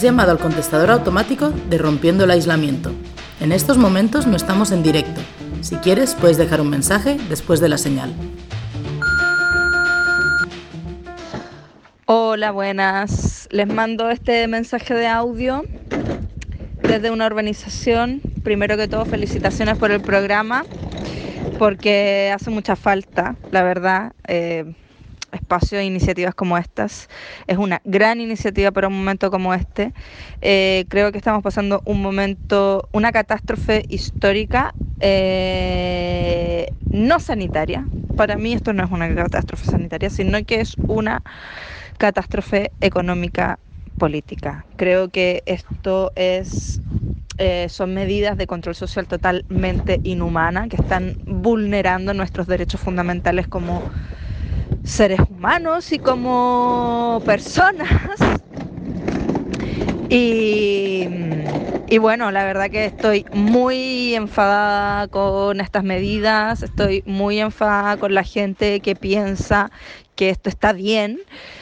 llamado al contestador automático de Rompiendo el Aislamiento. En estos momentos no estamos en directo. Si quieres, puedes dejar un mensaje después de la señal. Hola, buenas. Les mando este mensaje de audio desde una urbanización. Primero que todo, felicitaciones por el programa, porque hace mucha falta, la verdad, espacio e iniciativas como estas. Es una gran iniciativa para un momento como este. Creo que estamos pasando un momento, una catástrofe histórica, no sanitaria. Para mí esto no es una catástrofe sanitaria, sino que es una catástrofe económica política. Creo que esto son medidas de control social totalmente inhumanas que están vulnerando nuestros derechos fundamentales como seres humanos y como personas. Y bueno, la verdad que estoy muy enfadada con estas medidas, estoy muy enfadada con la gente que piensa que esto está bien.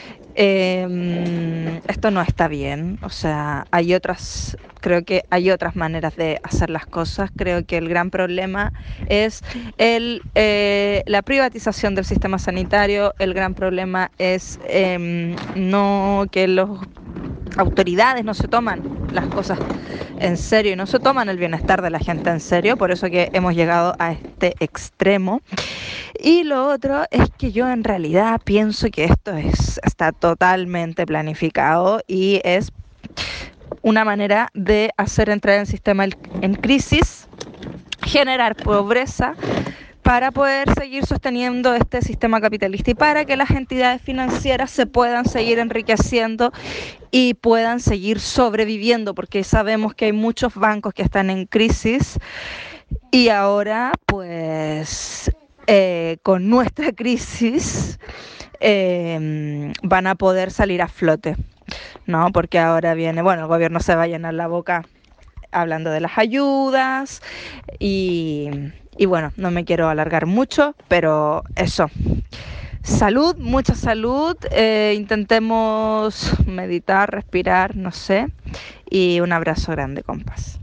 Esto no está bien, o sea, creo que hay otras maneras de hacer las cosas. Creo que el gran problema es la privatización del sistema sanitario. El gran problema es no que las autoridades no se toman las cosas en serio y no se toman el bienestar de la gente en serio. Por eso que hemos llegado a este extremo. Y lo otro es que yo en realidad pienso que esto está totalmente planificado y es una manera de hacer entrar el sistema en crisis, generar pobreza para poder seguir sosteniendo este sistema capitalista y para que las entidades financieras se puedan seguir enriqueciendo y puedan seguir sobreviviendo, porque sabemos que hay muchos bancos que están en crisis y ahora pues con nuestra crisis van a poder salir a flote, ¿no? Porque ahora viene, bueno, el gobierno se va a llenar la boca hablando de las ayudas y bueno, no me quiero alargar mucho, pero eso. Salud, mucha salud, intentemos meditar, respirar, no sé, y un abrazo grande, compas.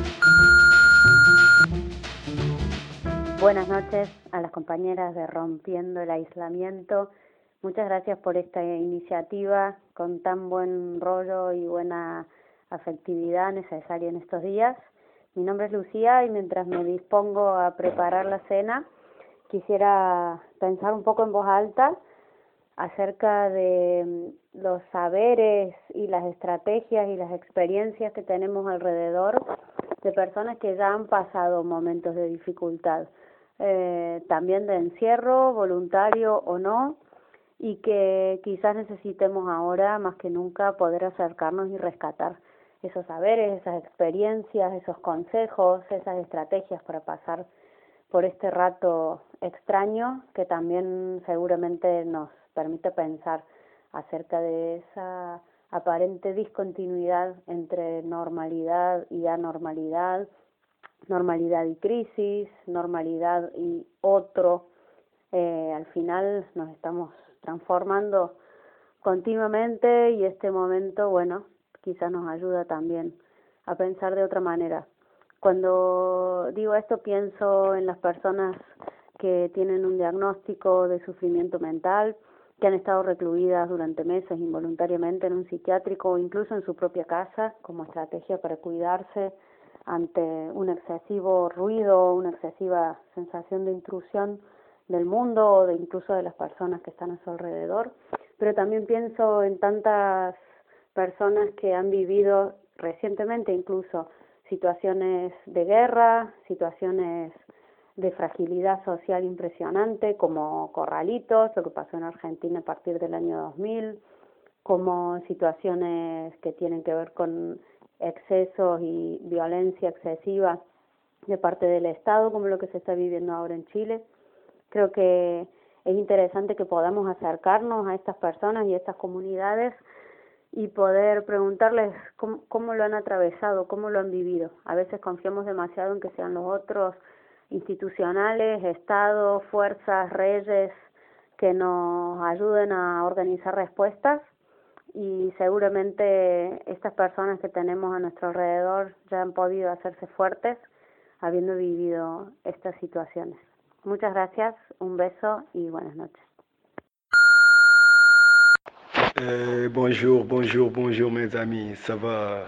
Buenas noches a las compañeras de Rompiendo el Aislamiento. Muchas gracias por esta iniciativa con tan buen rollo y buena afectividad necesaria en estos días. Mi nombre es Lucía y mientras me dispongo a preparar la cena, quisiera pensar un poco en voz alta acerca de los saberes y las estrategias y las experiencias que tenemos alrededor de personas que ya han pasado momentos de dificultad, también de encierro, voluntario o no, y que quizás necesitemos ahora más que nunca poder acercarnos y rescatar esos saberes, esas experiencias, esos consejos, esas estrategias para pasar por este rato extraño que también seguramente nos permite pensar acerca de esa aparente discontinuidad entre normalidad y anormalidad, normalidad y crisis, normalidad y otro. Al final nos estamos transformando continuamente y este momento, bueno, quizás nos ayuda también a pensar de otra manera. Cuando digo esto pienso en las personas que tienen un diagnóstico de sufrimiento mental, que han estado recluidas durante meses involuntariamente en un psiquiátrico o incluso en su propia casa como estrategia para cuidarse ante un excesivo ruido, una excesiva sensación de intrusión del mundo o de incluso de las personas que están a su alrededor. Pero también pienso en tantas personas que han vivido recientemente incluso situaciones de guerra, situaciones de fragilidad social impresionante, como Corralitos, lo que pasó en Argentina a partir del año 2000, como situaciones que tienen que ver con excesos y violencia excesiva de parte del Estado, como lo que se está viviendo ahora en Chile. Creo que es interesante que podamos acercarnos a estas personas y a estas comunidades y poder preguntarles cómo lo han atravesado, cómo lo han vivido. A veces confiamos demasiado en que sean los otros institucionales, estados, fuerzas, reyes, que nos ayuden a organizar respuestas y seguramente estas personas que tenemos a nuestro alrededor ya han podido hacerse fuertes habiendo vivido estas situaciones. Muchas gracias, un beso y buenas noches. Bonjour mes amis, ça va?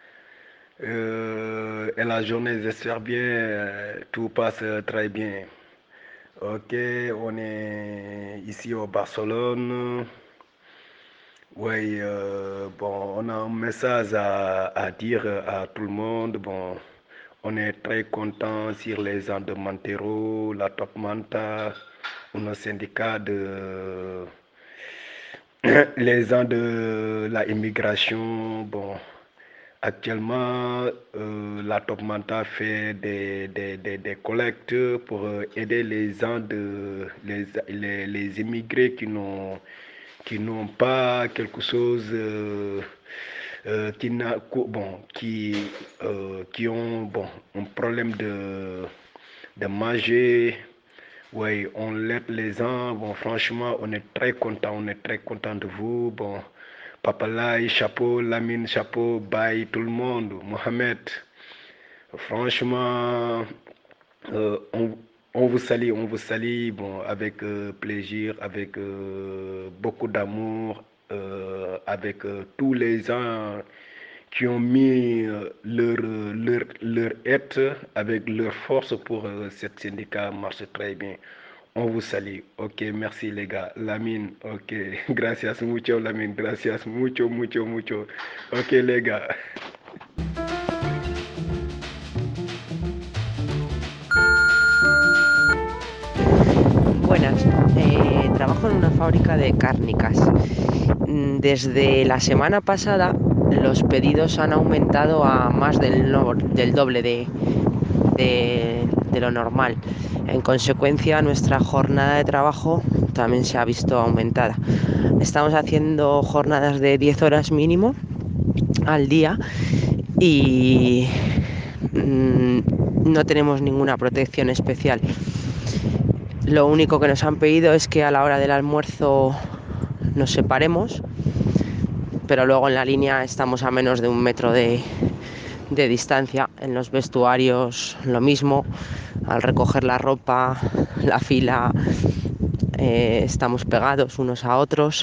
Et la journée, j'espère bien, tout passe très bien. Ok, on est ici au Barcelone. Oui, bon, on a un message à dire à tout le monde. Bon, on est très content sur les gens de Montero, la Top Manta, un syndicat de les gens de la immigration. Bon, actuellement, la Top Manta fait des collectes pour aider les gens les immigrés qui n'ont pas quelque chose qui ont un problème de manger. Oui, on l'aide les gens. Bon, franchement, on est très content de vous. Bon, Papalai, chapeau, Lamine, chapeau, bye tout le monde, Mohamed. Franchement, on vous salue, bon, avec plaisir, avec beaucoup d'amour, avec tous les gens qui ont mis leur aide avec leur force pour cette syndicat marche très bien. On vous salue. Ok, merci les gars. Lamine, ok. Gracias mucho, Lamine. Gracias mucho. Ok, les gars. Buenas, trabajo en una fábrica de cárnicas. Desde la semana pasada los pedidos han aumentado a más del doble de lo normal. En consecuencia, nuestra jornada de trabajo también se ha visto aumentada. Estamos haciendo jornadas de 10 horas mínimo al día y no tenemos ninguna protección especial. Lo único que nos han pedido es que a la hora del almuerzo nos separemos, pero luego en la línea estamos a menos de 1 metro de distancia. En los vestuarios lo mismo, al recoger la ropa, la fila, estamos pegados unos a otros.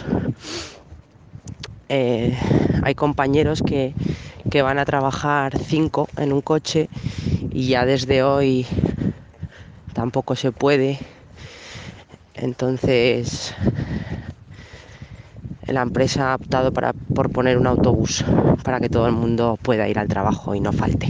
Hay compañeros que van a trabajar 5 en un coche y ya desde hoy tampoco se puede. Entonces la empresa ha optado por poner un autobús para que todo el mundo pueda ir al trabajo y no falte.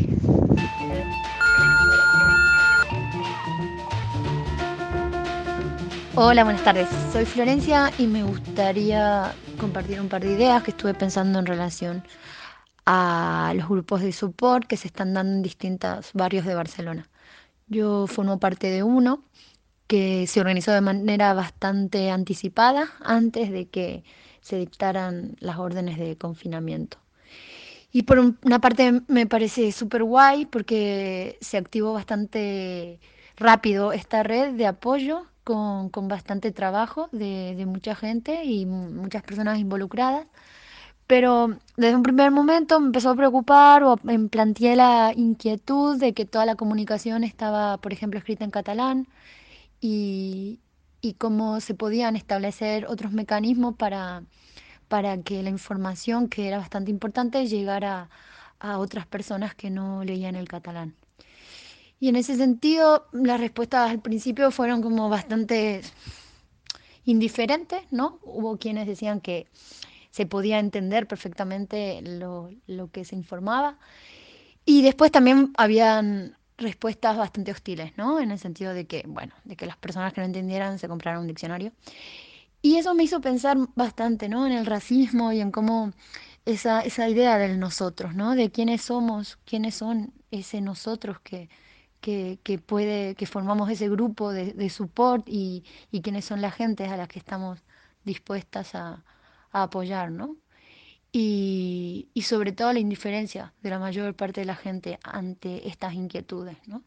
Hola, buenas tardes. Soy Florencia y me gustaría compartir un par de ideas que estuve pensando en relación a los grupos de support que se están dando en distintos barrios de Barcelona. Yo formo parte de uno que se organizó de manera bastante anticipada antes de que se dictaran las órdenes de confinamiento. Y por una parte me parece súper guay porque se activó bastante rápido esta red de apoyo con bastante trabajo de mucha gente y muchas personas involucradas. Pero desde un primer momento me empezó a preocupar o me planteé la inquietud de que toda la comunicación estaba, por ejemplo, escrita en catalán y cómo se podían establecer otros mecanismos para que la información, que era bastante importante, llegara a otras personas que no leían el catalán. Y en ese sentido, las respuestas al principio fueron como bastante indiferentes, ¿no? Hubo quienes decían que se podía entender perfectamente lo que se informaba. Y después también habían respuestas bastante hostiles, ¿no? En el sentido de que, bueno, de que las personas que no entendieran se compraran un diccionario. Y eso me hizo pensar bastante, ¿no? En el racismo y en cómo esa idea del nosotros, ¿no? De quiénes somos, quiénes son ese nosotros que formamos ese grupo de support y quiénes son las gentes a las que estamos dispuestas a apoyar, ¿no? Y sobre todo la indiferencia de la mayor parte de la gente ante estas inquietudes, ¿no?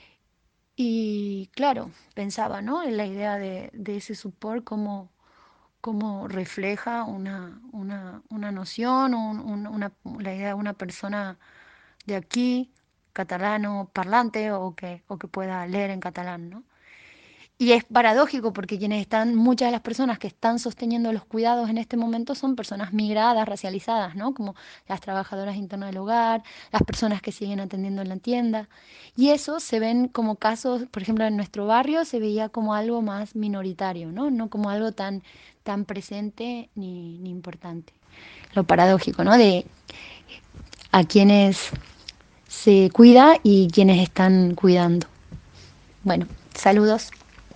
Y claro, pensaba, ¿no? En la idea de ese support, cómo cómo refleja una noción, la idea de una persona de aquí, catalano parlante o que pueda leer en catalán, ¿no? Y es paradójico porque muchas de las personas que están sosteniendo los cuidados en este momento son personas migradas, racializadas, ¿no? Como las trabajadoras internas del hogar, las personas que siguen atendiendo en la tienda. Y eso se ven como casos, por ejemplo, en nuestro barrio se veía como algo más minoritario, ¿no? No como algo tan presente ni importante. Lo paradójico, ¿no? De a quienes se cuida y quienes están cuidando. Bueno, saludos.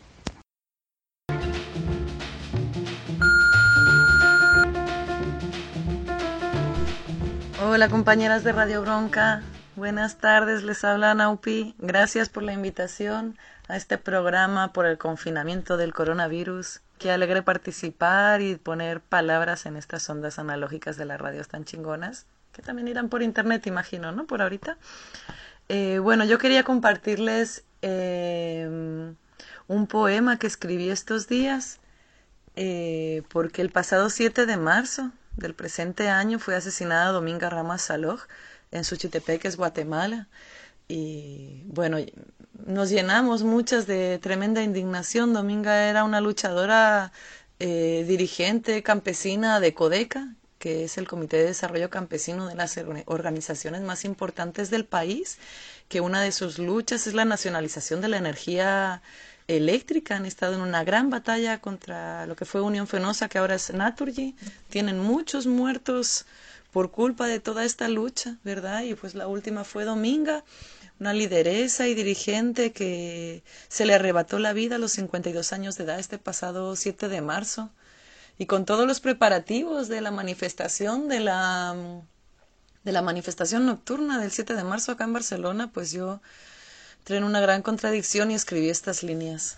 Hola compañeras de Radio Bronca, buenas tardes, les habla Naupi. Gracias por la invitación a este programa por el confinamiento del coronavirus. Qué alegre participar y poner palabras en estas ondas analógicas de las radios tan chingonas, que también irán por internet, imagino, ¿no? Por ahorita. Bueno, yo quería compartirles un poema que escribí estos días, porque el pasado 7 de marzo del presente año fue asesinada Dominga Ramos Saloj en Suchitepeques, Guatemala. Y bueno, nos llenamos muchas de tremenda indignación. Dominga era una luchadora, dirigente campesina de CODECA, que es el Comité de Desarrollo Campesino de las organizaciones más importantes del país, que una de sus luchas es la nacionalización de la energía eléctrica. Han estado en una gran batalla contra lo que fue Unión Fenosa, que ahora es Naturgy. Tienen muchos muertos por culpa de toda esta lucha, ¿verdad? Y pues la última fue Dominga, una lideresa y dirigente que se le arrebató la vida a los 52 años de edad este pasado 7 de marzo. Y con todos los preparativos de la manifestación, de la manifestación nocturna del 7 de marzo acá en Barcelona, pues yo entré en una gran contradicción y escribí estas líneas.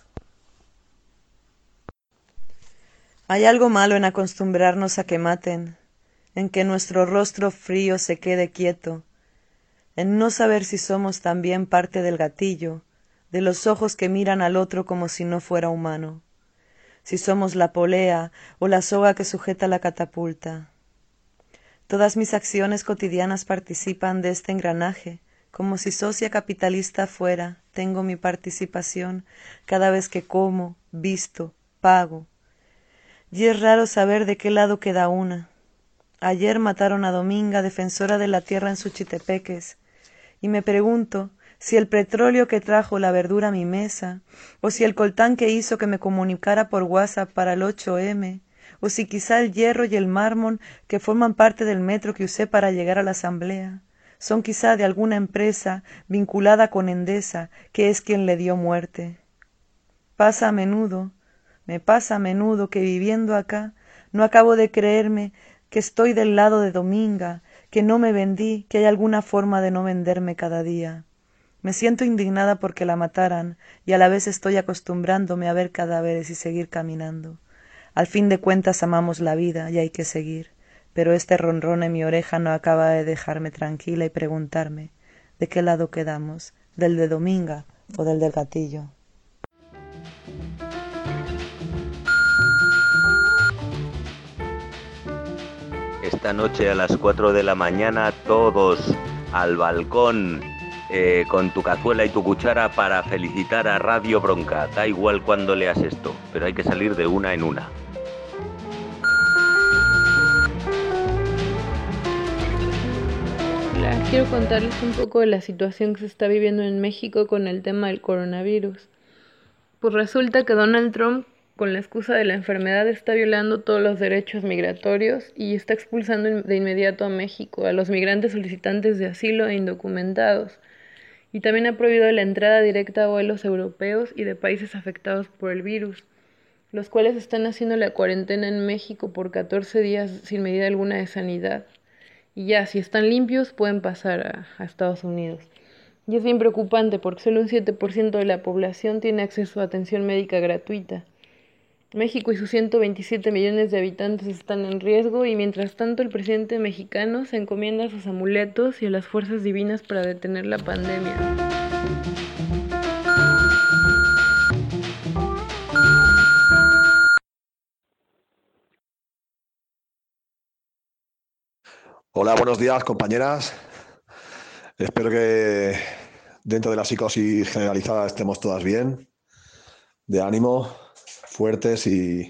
Hay algo malo en acostumbrarnos a que maten, en que nuestro rostro frío se quede quieto, en no saber si somos también parte del gatillo, de los ojos que miran al otro como si no fuera humano, si somos la polea o la soga que sujeta la catapulta. Todas mis acciones cotidianas participan de este engranaje, como si socia capitalista fuera, tengo mi participación cada vez que como, visto, pago. Y es raro saber de qué lado queda una. Ayer mataron a Dominga, defensora de la tierra en Suchitepeques, y me pregunto si el petróleo que trajo la verdura a mi mesa, o si el coltán que hizo que me comunicara por WhatsApp para el 8M, o si quizá el hierro y el mármol que forman parte del metro que usé para llegar a la asamblea, son quizá de alguna empresa vinculada con Endesa, que es quien le dio muerte. Me pasa a menudo que viviendo acá no acabo de creerme que estoy del lado de Dominga, que no me vendí, que hay alguna forma de no venderme cada día. Me siento indignada porque la mataran y a la vez estoy acostumbrándome a ver cadáveres y seguir caminando. Al fin de cuentas amamos la vida y hay que seguir, pero este ronrón en mi oreja no acaba de dejarme tranquila y preguntarme ¿de qué lado quedamos? ¿Del de Dominga o del gatillo? Esta noche a las 4 de la mañana todos al balcón con tu cazuela y tu cuchara para felicitar a Radio Bronca. Da igual cuando leas esto, pero hay que salir de una en una. Hola, quiero contarles un poco de la situación que se está viviendo en México con el tema del coronavirus. Pues resulta que Donald Trump, con la excusa de la enfermedad, está violando todos los derechos migratorios y está expulsando de inmediato a México a los migrantes solicitantes de asilo e indocumentados. Y también ha prohibido la entrada directa a vuelos europeos y de países afectados por el virus, los cuales están haciendo la cuarentena en México por 14 días sin medida alguna de sanidad. Y ya, si están limpios, pueden pasar a Estados Unidos. Y es bien preocupante porque solo un 7% de la población tiene acceso a atención médica gratuita. México y sus 127 millones de habitantes están en riesgo y mientras tanto el presidente mexicano se encomienda a sus amuletos y a las fuerzas divinas para detener la pandemia. Hola, buenos días, compañeras. Espero que dentro de la psicosis generalizada estemos todas bien, de ánimo, fuertes y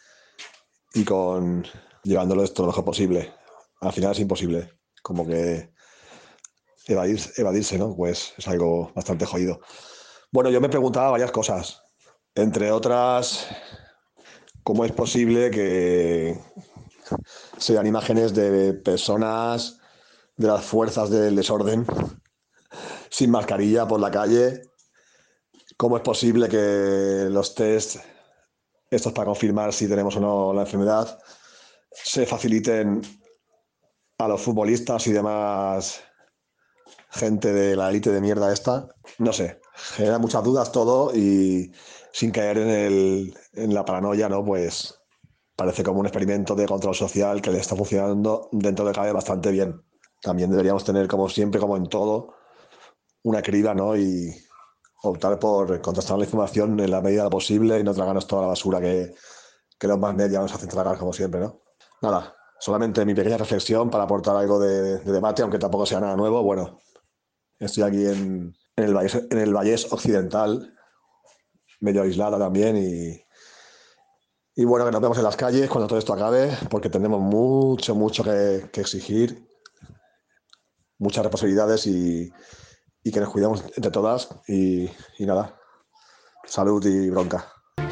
con llevándolo esto lo mejor posible. Al final es imposible, como que evadirse, ¿no? Pues es algo bastante jodido. Bueno, yo me preguntaba varias cosas, entre otras, ¿cómo es posible que sean imágenes de personas de las fuerzas del desorden sin mascarilla por la calle? ¿Cómo es posible que los test, estos para confirmar si tenemos o no la enfermedad, se faciliten a los futbolistas y demás gente de la élite de mierda esta? No sé, genera muchas dudas todo y sin caer en la paranoia, ¿no? Pues parece como un experimento de control social que le está funcionando dentro de cabe bastante bien. También deberíamos tener, como siempre, como en todo, una criba, ¿no? Y optar por contrastar la información en la medida de lo posible y no tragarnos toda la basura que los más media nos hacen tragar, como siempre, ¿no? Nada, solamente mi pequeña reflexión para aportar algo de debate, aunque tampoco sea nada nuevo. Bueno, estoy aquí en el Vallés Occidental, medio aislada también, y bueno, que nos vemos en las calles cuando todo esto acabe, porque tenemos mucho que exigir, muchas responsabilidades y que nos cuidemos entre todas y nada, salud y bronca.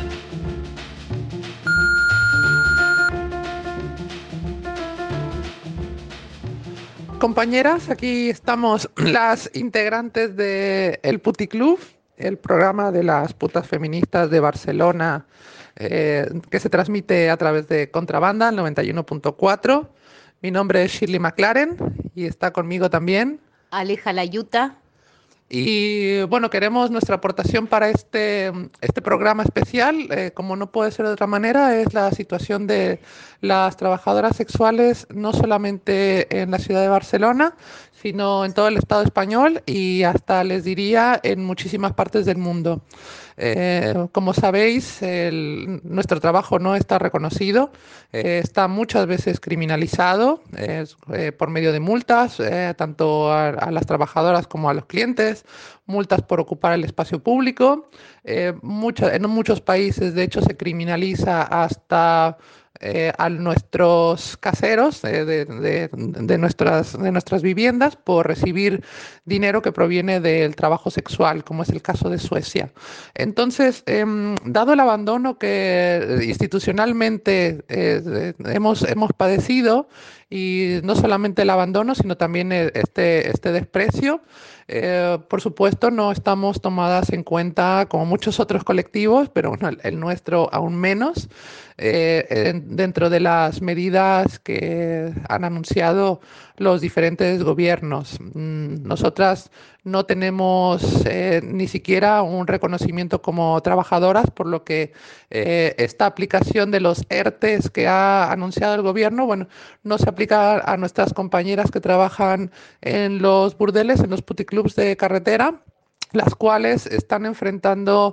Compañeras, aquí estamos las integrantes de El Puticlub, el programa de las putas feministas de Barcelona, que se transmite a través de Contrabanda, el 91.4. Mi nombre es Shirley McLaren y está conmigo también Aleja Layuta. Y bueno, queremos nuestra aportación para este programa especial, como no puede ser de otra manera, es la situación de las trabajadoras sexuales, no solamente en la ciudad de Barcelona, sino en todo el Estado español y hasta, les diría, en muchísimas partes del mundo. Como sabéis, nuestro trabajo no está reconocido, está muchas veces criminalizado por medio de multas, tanto a las trabajadoras como a los clientes, multas por ocupar el espacio público. En muchos países, de hecho, se criminaliza hasta a nuestros caseros de nuestras viviendas por recibir dinero que proviene del trabajo sexual, como es el caso de Suecia. Entonces, dado el abandono que institucionalmente hemos padecido, y no solamente el abandono, sino también este desprecio, por supuesto, no estamos tomadas en cuenta como muchos otros colectivos, pero bueno, el nuestro aún menos, dentro de las medidas que han anunciado los diferentes gobiernos. Nosotras no tenemos ni siquiera un reconocimiento como trabajadoras, por lo que esta aplicación de los ERTEs que ha anunciado el gobierno, bueno, no se aplica a nuestras compañeras que trabajan en los burdeles, en los puticlubs de carretera, las cuales están enfrentando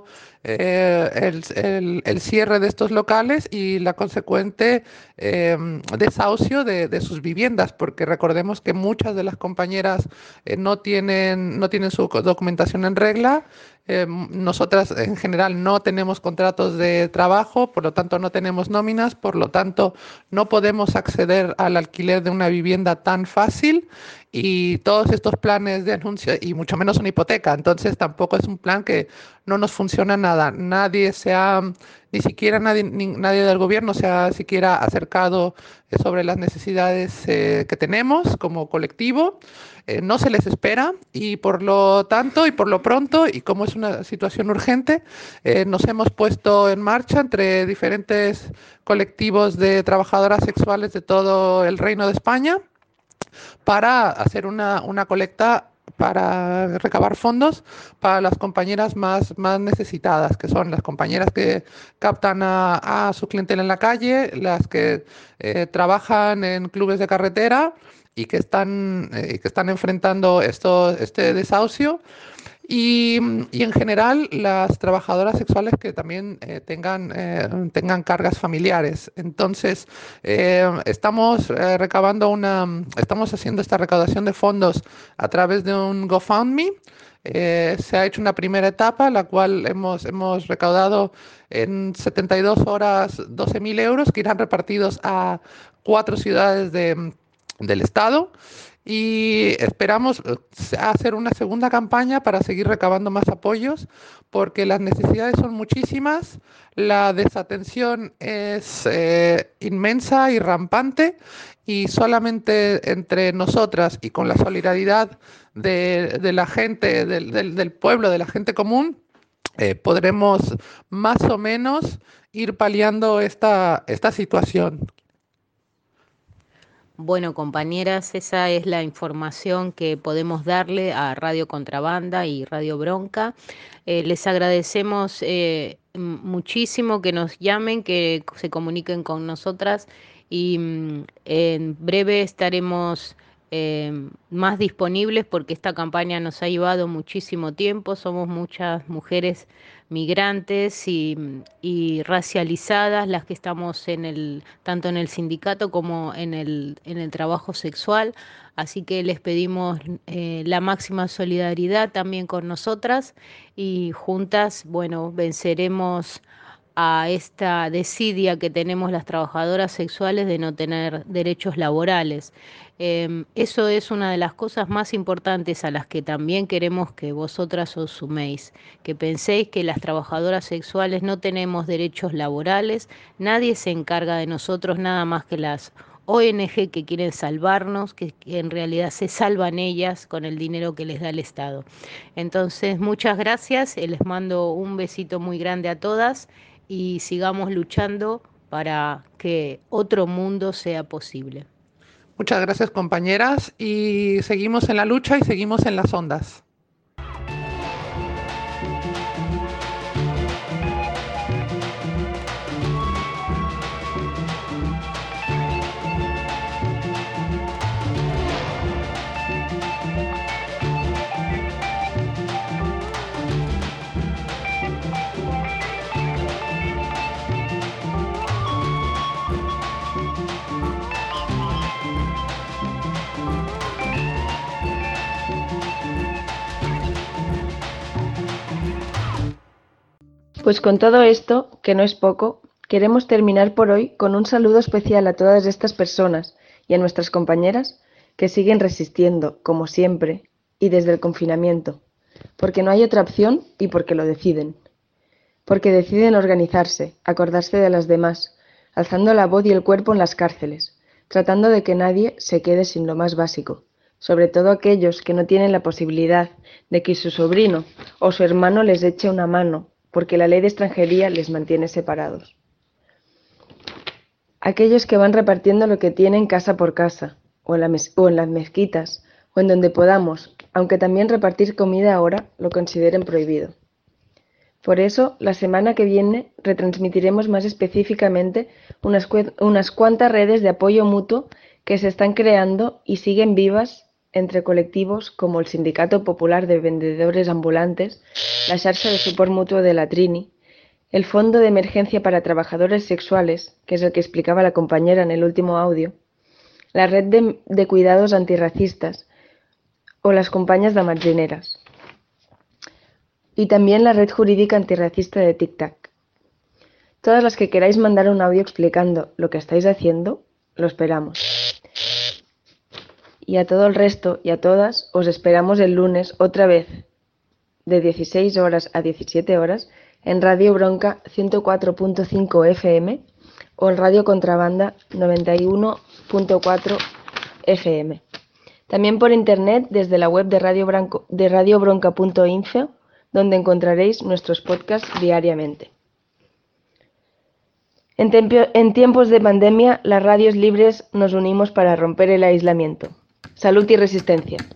el cierre de estos locales y la consecuente desahucio de sus viviendas, porque recordemos que muchas de las compañeras no tienen su documentación en regla. Nosotras en general no tenemos contratos de trabajo, por lo tanto no tenemos nóminas, por lo tanto no podemos acceder al alquiler de una vivienda tan fácil, y todos estos planes de anuncio, y mucho menos una hipoteca, entonces tampoco es un plan que no nos funciona nada. Nadie ni siquiera nadie del gobierno se ha siquiera acercado sobre las necesidades que tenemos como colectivo. No se les espera y por lo tanto y por lo pronto, y como es una situación urgente, nos hemos puesto en marcha entre diferentes colectivos de trabajadoras sexuales de todo el Reino de España para hacer una colecta para recabar fondos para las compañeras más necesitadas, que son las compañeras que captan a su clientela en la calle, las que trabajan en clubes de carretera y que están enfrentando este desahucio, y en general las trabajadoras sexuales que también tengan cargas familiares. Entonces, estamos haciendo esta recaudación de fondos a través de un GoFundMe. Se ha hecho una primera etapa, la cual hemos recaudado en 72 horas 12.000 euros, que irán repartidos a 4 ciudades del estado. Y esperamos hacer una segunda campaña para seguir recabando más apoyos, porque las necesidades son muchísimas, la desatención es inmensa y rampante, y solamente entre nosotras y con la solidaridad de la gente, del pueblo, de la gente común, podremos más o menos ir paliando esta situación. Bueno, compañeras, esa es la información que podemos darle a Radio Contrabanda y Radio Bronca. Les agradecemos muchísimo que nos llamen, que se comuniquen con nosotras, y en breve estaremos más disponibles, porque esta campaña nos ha llevado muchísimo tiempo. Somos muchas mujeres migrantes y racializadas las que estamos tanto en el sindicato como en el trabajo sexual, así que les pedimos la máxima solidaridad también con nosotras, y juntas, bueno, venceremos a esta desidia que tenemos las trabajadoras sexuales de no tener derechos laborales. Eso es una de las cosas más importantes a las que también queremos que vosotras os suméis, que penséis que las trabajadoras sexuales no tenemos derechos laborales, nadie se encarga de nosotros, nada más que las ONG que quieren salvarnos, que en realidad se salvan ellas con el dinero que les da el Estado. Entonces, muchas gracias, les mando un besito muy grande a todas, y sigamos luchando para que otro mundo sea posible. Muchas gracias, compañeras, y seguimos en la lucha y seguimos en las ondas. Pues con todo esto, que no es poco, queremos terminar por hoy con un saludo especial a todas estas personas y a nuestras compañeras que siguen resistiendo, como siempre, y desde el confinamiento, porque no hay otra opción y porque lo deciden. Porque deciden organizarse, acordarse de las demás, alzando la voz y el cuerpo en las cárceles, tratando de que nadie se quede sin lo más básico, sobre todo aquellos que no tienen la posibilidad de que su sobrino o su hermano les eche una mano, porque la ley de extranjería les mantiene separados. Aquellos que van repartiendo lo que tienen casa por casa, o en las mezquitas, o en donde podamos, aunque también repartir comida ahora lo consideren prohibido. Por eso, la semana que viene retransmitiremos más específicamente unas cuantas redes de apoyo mutuo que se están creando y siguen vivas entre colectivos como el Sindicato Popular de Vendedores Ambulantes, la Xarxa de Suport Mutuo de la Trini, el Fondo de Emergencia para Trabajadores Sexuales, que es el que explicaba la compañera en el último audio, la Red de Cuidados Antirracistas o las Compañías de Madrineras, y también la Red Jurídica Antirracista de Tic-Tac. Todas las que queráis mandar un audio explicando lo que estáis haciendo, lo esperamos. Y a todo el resto y a todas os esperamos el lunes otra vez de 16 horas a 17 horas en Radio Bronca 104.5 FM o en Radio Contrabanda 91.4 FM. También por internet desde la web de radiobronca.info, donde encontraréis nuestros podcasts diariamente. En tiempos de pandemia, las radios libres nos unimos para romper el aislamiento. Salud y resistencia.